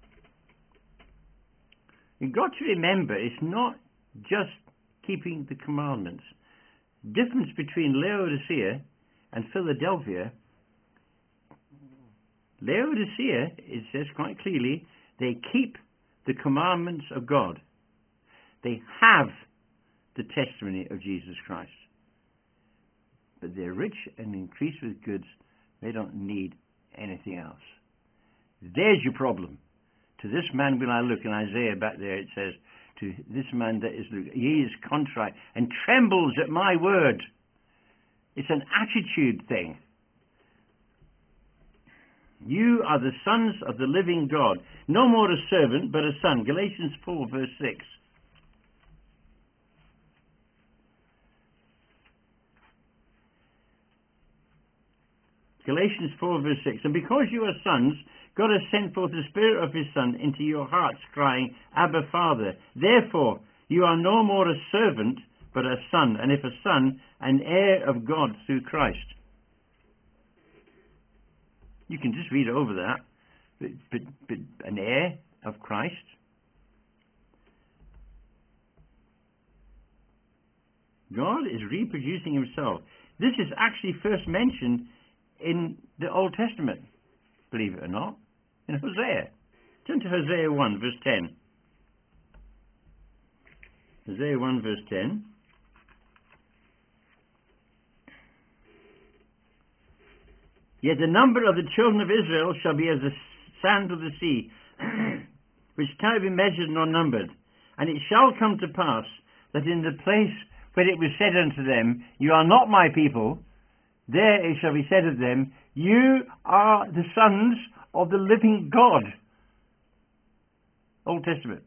You've got to remember, it's not just keeping the commandments. Difference between Laodicea and Philadelphia. Laodicea, it says quite clearly, they keep the commandments of God. They have the testimony of Jesus Christ. But they're rich and increase with goods. They don't need anything else. There's your problem. To this man will I look. In Isaiah back there it says, to this man that is, he is contrite and trembles at my word. It's an attitude thing. You are the sons of the living God. No more a servant, but a son. Galatians 4 verse 6. Galatians 4 verse 6. And because you are sons, God has sent forth the Spirit of His Son into your hearts, crying, Abba, Father. Therefore, you are no more a servant, but a son, and if a son, an heir of God through Christ. You can just read over that. But an heir of Christ? God is reproducing Himself. This is actually first mentioned in the Old Testament, believe it or not, in Hosea. Turn to Hosea 1 verse 10. Hosea 1 verse 10. Yet the number of the children of Israel shall be as the sand of the sea, which cannot be measured nor numbered. And it shall come to pass that in the place where it was said unto them, you are not my people, there it shall be said of them, you are the sons of the living God. Old Testament.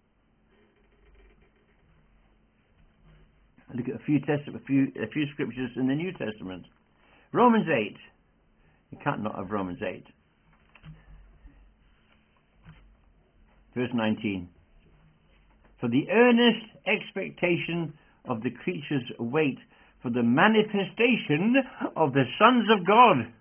Look at a few scriptures in the New Testament. Romans 8. You can't not have Romans 8. Verse 19. For the earnest expectation of the creatures wait for the manifestation of the sons of God.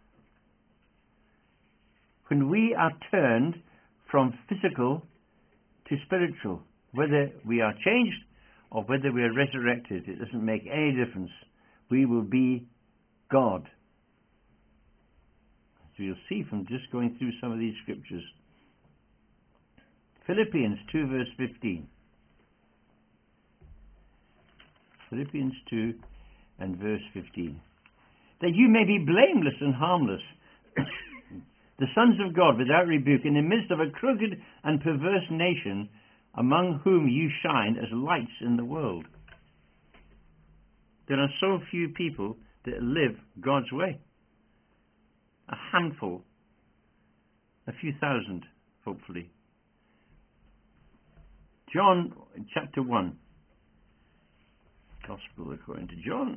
When we are turned from physical to spiritual, whether we are changed or whether we are resurrected, it doesn't make any difference. We will be God. So you'll see from just going through some of these scriptures. Philippians 2 verse 15. Philippians 2 and verse 15. That you may be blameless and harmless, the sons of God without rebuke, in the midst of a crooked and perverse nation, among whom you shine as lights in the world. There are so few people that live God's way. A handful, a few thousand, hopefully. John chapter 1. Gospel according to John.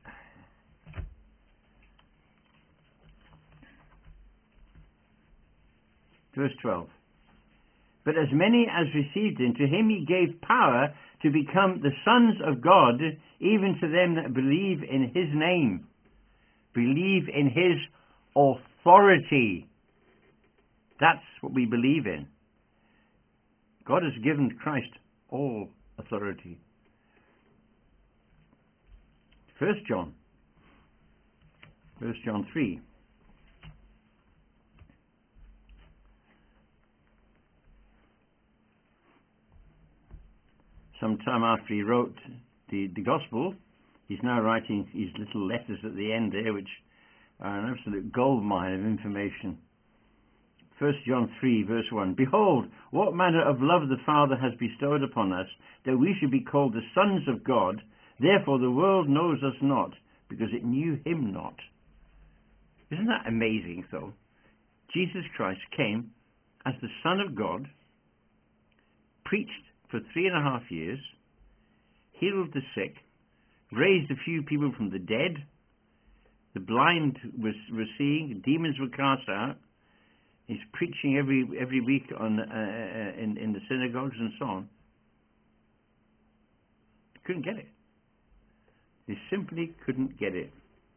Verse 12. But as many as received him, to him he gave power to become the sons of God, even to them that believe in his name. Believe in his authority. That's what we believe in. God has given Christ all authority. 1 John 3. Sometime after he wrote the Gospel, He's now writing his little letters at the end there, which are an absolute goldmine of information. 1 John 3, verse 1. Behold, what manner of love the Father has bestowed upon us, that we should be called the sons of God. Therefore the world knows us not, because it knew him not. Isn't that amazing, though? Jesus Christ came as the Son of God, preached for 3.5 years, healed the sick, raised a few people from the dead, the blind were seeing, demons were cast out. He's preaching every week in the synagogues and so on. Couldn't get it. They simply couldn't get it.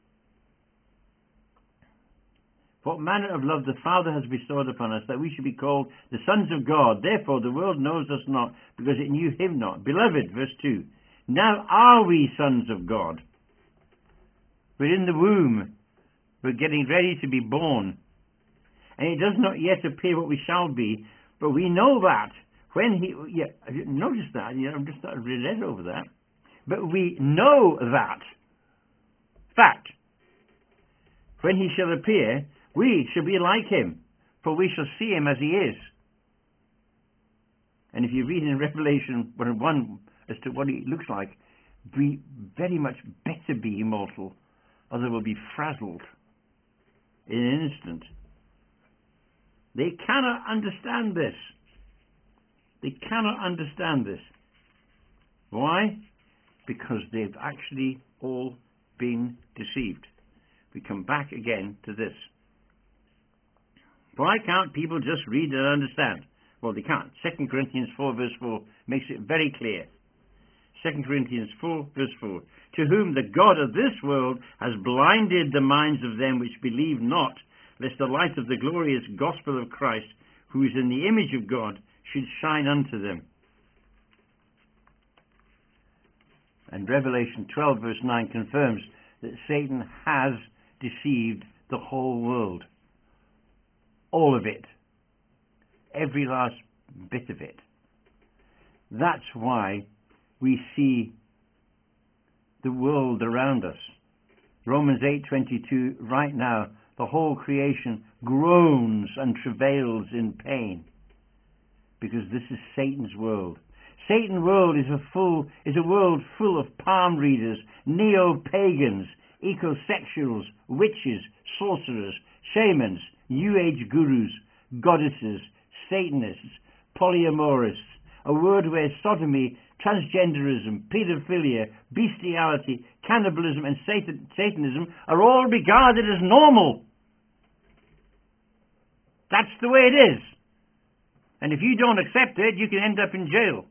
What manner of love the Father has bestowed upon us, that we should be called the sons of God. Therefore the world knows us not, because it knew him not. Beloved, verse 2, now are we sons of God. We're in the womb. We're getting ready to be born. And it does not yet appear what we shall be, but we know that when he... Yeah, have you noticed that? Yeah, I'm just read over that. But we know that. Fact. When he shall appear, we shall be like him, for we shall see him as he is. And if you read in Revelation 1 as to what he looks like, we very much better be immortal, or they will be frazzled in an instant. They cannot understand this. They cannot understand this. Why? Because they've actually all been deceived. We come back again to this. Why can't people just read and understand? Well, they can't. 2 Corinthians 4 verse 4 makes it very clear. 2 Corinthians 4 verse 4. To whom the God of this world has blinded the minds of them which believe not, lest the light of the glorious gospel of Christ, who is in the image of God, should shine unto them. And Revelation 12 verse 9 confirms that Satan has deceived the whole world. All of it. Every last bit of it. That's why we see the world around us. Romans 8:22, right now, the whole creation groans and travails in pain, because this is Satan's world. Satan's world is a world full of palm readers, neo-pagans, ecosexuals, witches, sorcerers, shamans, New Age gurus, goddesses, Satanists, polyamorists, a world where sodomy, transgenderism, pedophilia, bestiality, cannibalism and Satanism are all regarded as normal. That's the way it is. And if you don't accept it, you can end up in jail.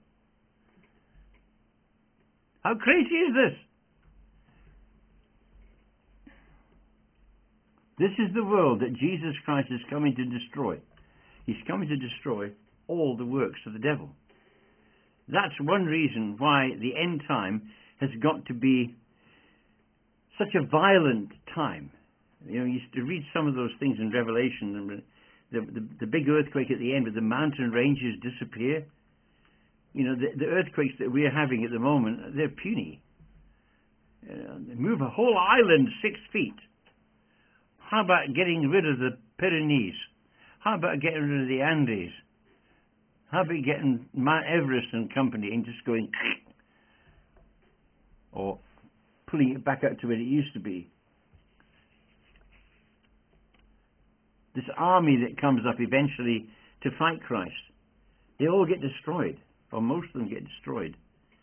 How crazy is this? This is the world that Jesus Christ is coming to destroy. He's coming to destroy all the works of the devil. That's one reason why the end time has got to be such a violent time. You know, you used to read some of those things in Revelation, and the big earthquake at the end where the mountain ranges disappear. You know, the earthquakes that we're having at the moment, they're puny. They move a whole island 6 feet. How about getting rid of the Pyrenees? How about getting rid of the Andes? How about getting Mount Everest and company and just going or pulling it back up to where it used to be? This army that comes up eventually to fight Christ, they all get destroyed, or most of them get destroyed,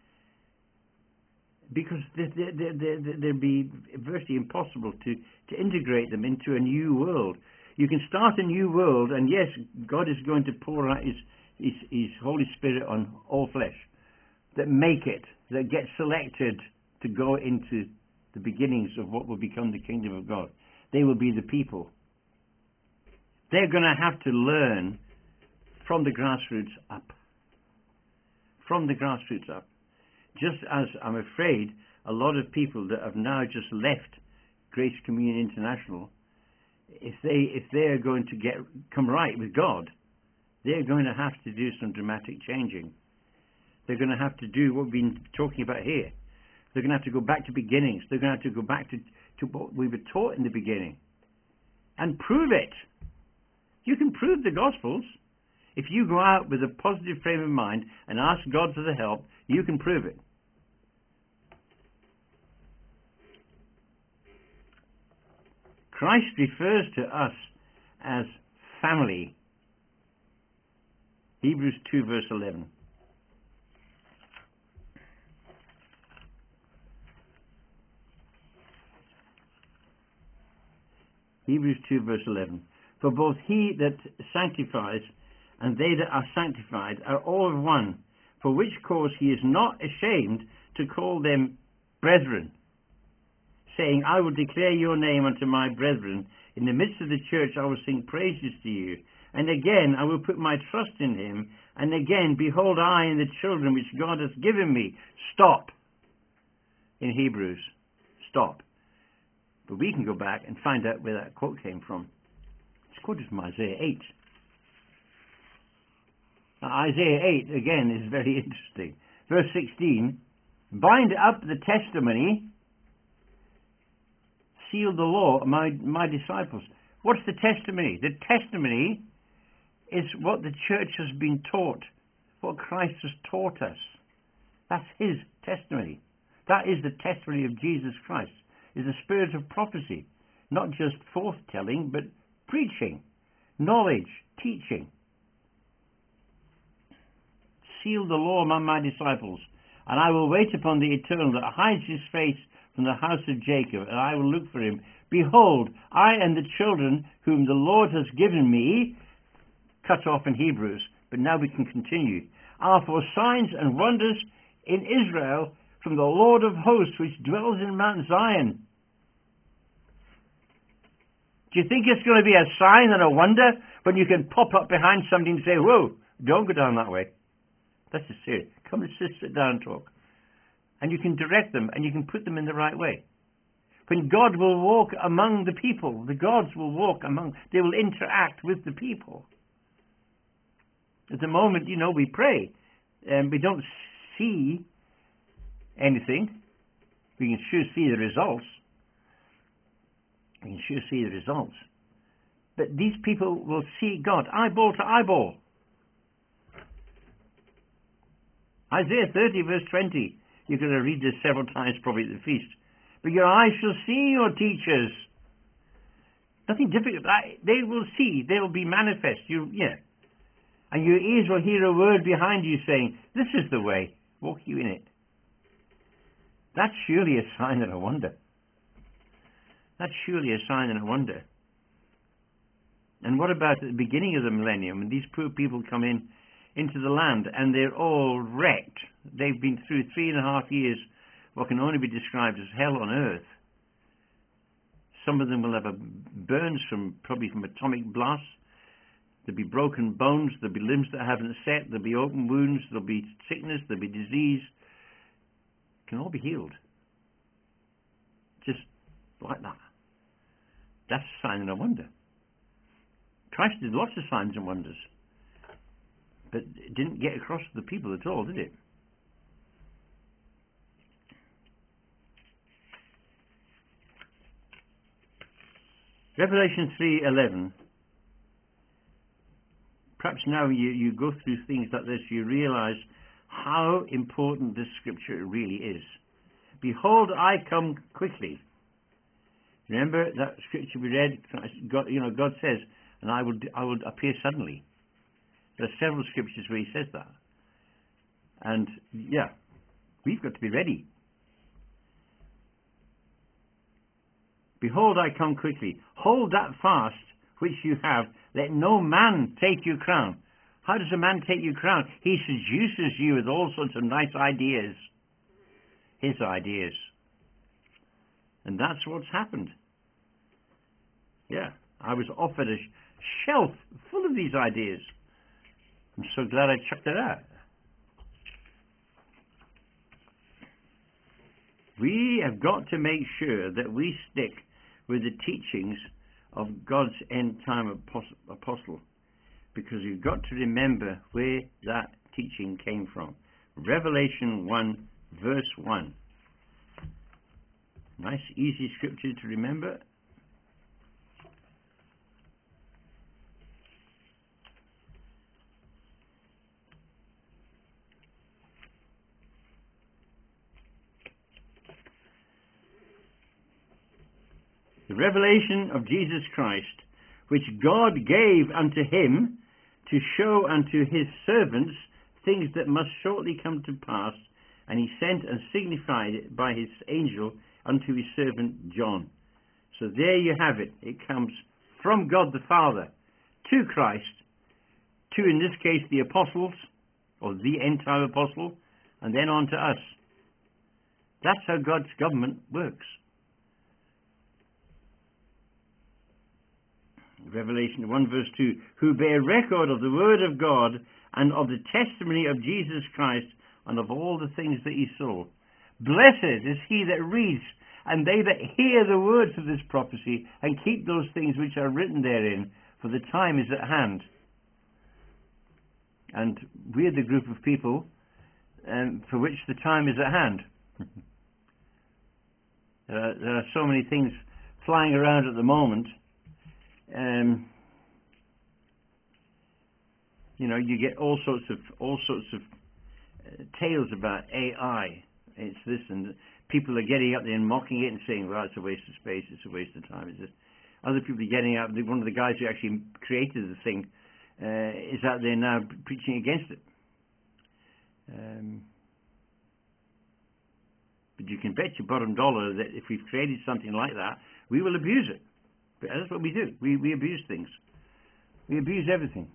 because they'd be virtually impossible to integrate them into a new world. You can start a new world, and yes, God is going to pour out His Holy Spirit on all flesh that make it, that get selected to go into the beginnings of what will become the kingdom of God. They will be the people. They're going to have to learn from the grassroots up. From the grassroots up. Just as I'm afraid a lot of people that have now just left Grace Communion International, if they are going to come right with God, they're going to have to do some dramatic changing. They're going to have to do what we've been talking about here. They're going to have to go back to beginnings. They're going to have to go back to what we were taught in the beginning and prove it. You can prove the Gospels. If you go out with a positive frame of mind and ask God for the help, you can prove it. Christ refers to us as family. Hebrews 2 verse 11. Hebrews 2 verse 11. For both he that sanctifies and they that are sanctified are all of one, for which cause he is not ashamed to call them brethren, saying, I will declare your name unto my brethren. In the midst of the church I will sing praises to you. And again I will put my trust in him. And again, behold, I and the children which God has given me. Stop. In Hebrews. Stop. But we can go back and find out where that quote came from. It's quoted from Isaiah 8. Now, Isaiah 8, again, is very interesting. Verse 16, bind up the testimony, seal the law, my disciples. What's the testimony? The testimony is what the church has been taught, what Christ has taught us. That's his testimony. That is the testimony of Jesus Christ, is the spirit of prophecy. Not just forth-telling, but preaching, knowledge, teaching. Seal the law among my disciples, and I will wait upon the Eternal that hides his face from the house of Jacob, and I will look for him. Behold, I and the children whom the Lord has given me, cut off in Hebrews, but now we can continue, are for signs and wonders in Israel from the Lord of hosts, which dwells in Mount Zion. Do you think it's going to be a sign and a wonder when you can pop up behind somebody and say, whoa, don't go down that way? That's just serious. Come and sit down and talk. And you can direct them and you can put them in the right way. When God will walk among the people, the gods will walk among, they will interact with the people. At the moment, we pray and we don't see anything. We can sure see the results. We can sure see the results. But these people will see God eyeball to eyeball. Isaiah 30 verse 20. You're going to read this several times probably at the feast. But your eyes shall see your teachers. Nothing difficult. They will see. They will be manifest. And your ears will hear a word behind you saying, this is the way. Walk you in it. That's surely a sign and a wonder. That's surely a sign and a wonder. And what about at the beginning of the millennium, when these poor people come into the land and they're all wrecked? They've been through 3.5 years, what can only be described as hell on earth. Some of them will have burns probably from atomic blasts. There'll be broken bones. There'll be limbs that haven't set. There'll be open wounds. There'll be sickness. There'll be disease. It can all be healed. Just like that. That's a sign and a wonder. Christ did lots of signs and wonders, but it didn't get across to the people at all, did it? Revelation 3:11. Perhaps now you go through things like this, you realize how important this scripture really is. Behold, I come quickly. Remember that scripture we read? God says, and I will appear suddenly. There are several scriptures where he says that. And we've got to be ready. Behold, I come quickly. Hold that fast which you have. Let no man take your crown. How does a man take your crown? He seduces you with all sorts of nice ideas. His ideas. And that's what's happened. I was offered a shelf full of these ideas. I'm so glad I chucked it out. We have got to make sure that we stick with the teachings of God's end-time apostle, because you've got to remember where that teaching came from. Revelation 1, verse 1. Nice, easy scripture to remember. The revelation of Jesus Christ, which God gave unto him to show unto his servants things that must shortly come to pass, and he sent and signified it by his angel unto his servant John. So there you have it. It comes from God the Father to Christ, to, in this case, the apostles, or the end-time apostle, and then on to us. That's how God's government works. Revelation 1 verse 2, who bear record of the word of God and of the testimony of Jesus Christ and of all the things that he saw. Blessed is he that reads, and they that hear the words of this prophecy, and keep those things which are written therein, for the time is at hand. And we're the group of people for which the time is at hand. There are so many things flying around at the moment. You get all sorts of tales about AI. It's this, and people are getting up there and mocking it and saying, "Well, it's a waste of space. It's a waste of time." It's just, other people are getting up. One of the guys who actually created the thing is out there now preaching against it. But you can bet your bottom dollar that if we've created something like that, we will abuse it. But that's what we do. We abuse things. We abuse everything.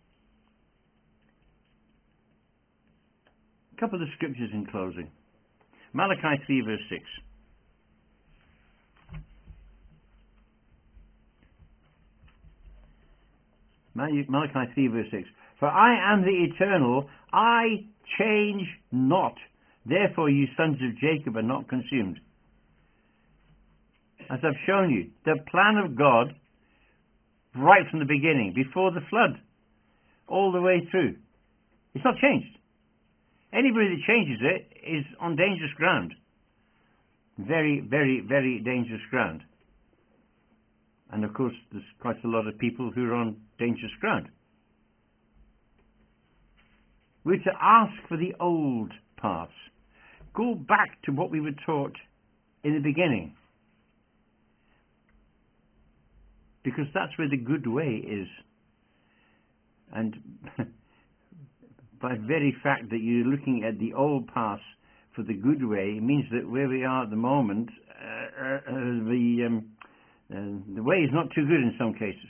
A couple of scriptures in closing. Malachi 3 verse 6. Malachi 3 verse 6. For I am the eternal, I change not. Therefore you sons of Jacob are not consumed. As I've shown you, the plan of God, right from the beginning, before the flood, all the way through, it's not changed. Anybody that changes it is on dangerous ground. Very, very, very dangerous ground. And of course, there's quite a lot of people who are on dangerous ground. We're to ask for the old paths. Go back to what we were taught in the beginning. Because that's where the good way is. And by very fact that you're looking at the old paths for the good way, it means that where we are at the moment, the way is not too good in some cases.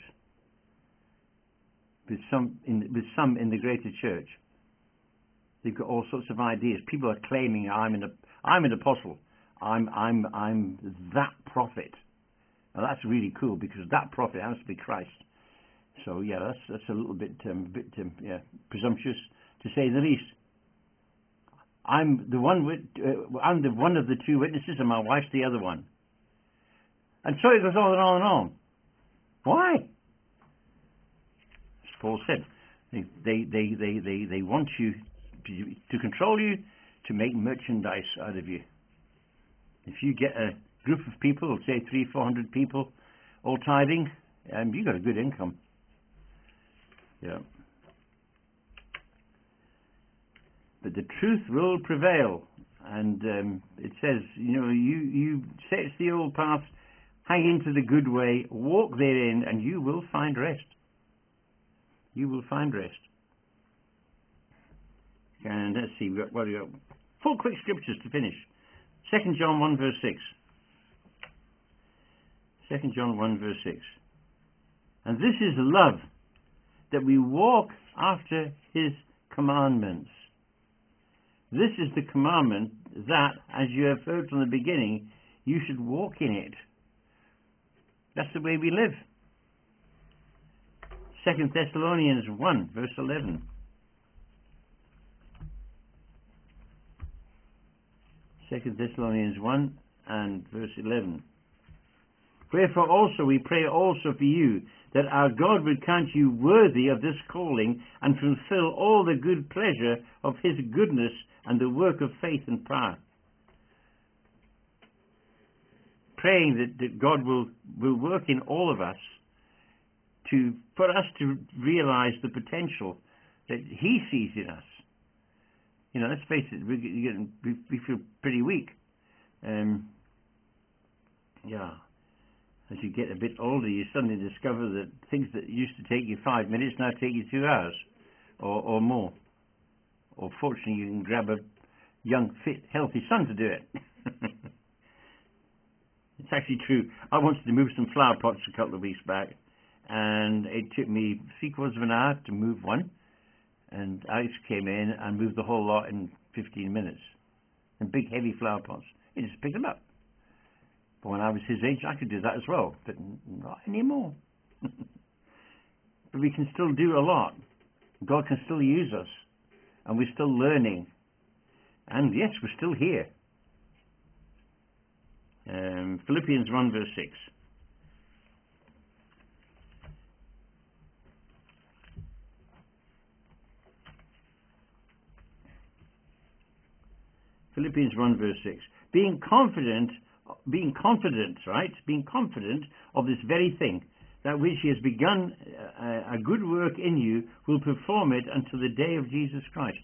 With some in the greater church, they've got all sorts of ideas. People are claiming I'm an apostle. I'm that prophet. Now that's really cool because that prophet has to be Christ. So yeah, that's a little bit presumptuous to say the least. I'm the one of the two witnesses, and my wife's the other one. And so it goes on and on and on. Why? As Paul said, they want you to control you, to make merchandise out of you. If you get a group of people, say 300-400 people, all tithing, you got a good income. Yeah. But the truth will prevail, and it says, you search the old path, hang into the good way, walk therein, and you will find rest. You will find rest. And let's see, what do we got? 4 quick scriptures to finish. 2 John 1 verse 6. 2 John 1 verse 6. And this is love, that we walk after his commandments. This is the commandment that, as you have heard from the beginning, you should walk in it. That's the way we live. 2 Thessalonians 1 verse 11. 2 Thessalonians 1 and verse 11. Wherefore also we pray also for you, that our God would count you worthy of this calling, and fulfill all the good pleasure of his goodness and the work of faith and power. praying that God will work in all of us for us to realize the potential that He sees in us. You know, let's face it, we feel pretty weak. As you get a bit older, you suddenly discover that things that used to take you 5 minutes now take you 2 hours or more. Or fortunately, you can grab a young, fit, healthy son to do it. It's actually true. I wanted to move some flower pots a couple of weeks back, and it took me 3/4 of an hour to move one, and Alex came in and moved the whole lot in 15 minutes. And big, heavy flower pots. He just picked them up. But when I was his age, I could do that as well, but not anymore. But we can still do a lot. God can still use us, and we're still learning. And yes, we're still here. Philippians 1 verse 6. Philippians 1 verse 6. Being confident, right? Being confident of this very thing, that which He has begun a good work in you will perform it until the day of Jesus Christ.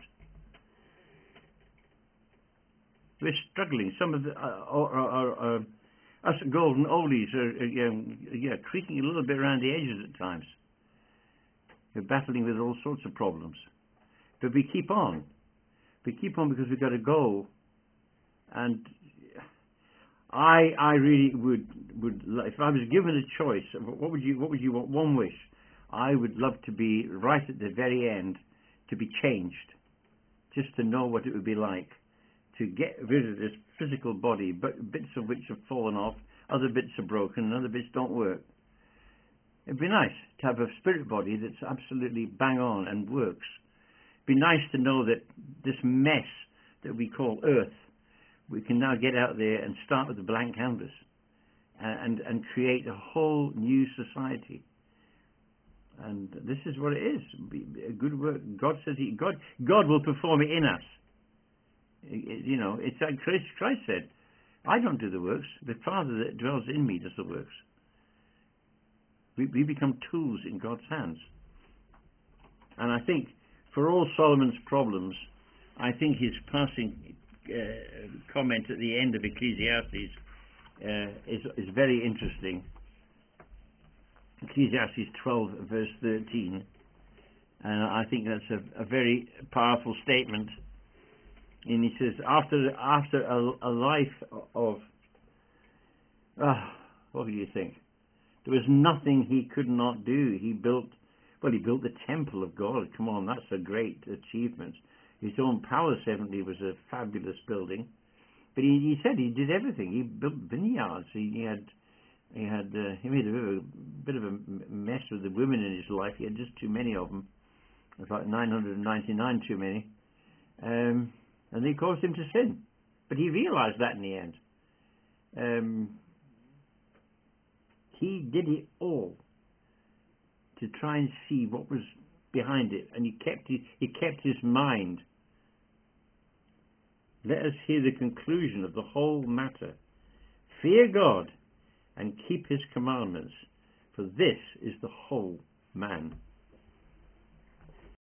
We're struggling. Some of us golden oldies are creaking a little bit around the edges at times. We're battling with all sorts of problems. But we keep on. We keep on because we've got a goal. And I really would if I was given a choice, what would you want? One wish. I would love to be right at the very end, to be changed, just to know what it would be like to get rid of this physical body, but bits of which have fallen off, other bits are broken, and other bits don't work. It'd be nice to have a spirit body that's absolutely bang on and works. It'd be nice to know that this mess that we call Earth, we can now get out there and start with a blank canvas and create a whole new society. And this is what it is. A good work. God says God will perform it in us. You know, it's like Christ said, I don't do the works. The Father that dwells in me does the works. We become tools in God's hands. And I think for all Solomon's problems, I think his passing comment at the end of Ecclesiastes is very interesting. Ecclesiastes 12 verse 13, and I think that's a very powerful statement. And he says, after a life of what do you think? There was nothing he could not do. He built the temple of God. Come on, that's a great achievement. His own palace, evidently, was a fabulous building. But he said he did everything. He built vineyards. He made a bit of a mess with the women in his life. He had just too many of them. It was like 999 too many. And they caused him to sin. But he realized that in the end. He did it all to try and see what was behind it. And he kept his mind. Let us hear the conclusion of the whole matter. Fear God and keep His commandments, for this is the whole man.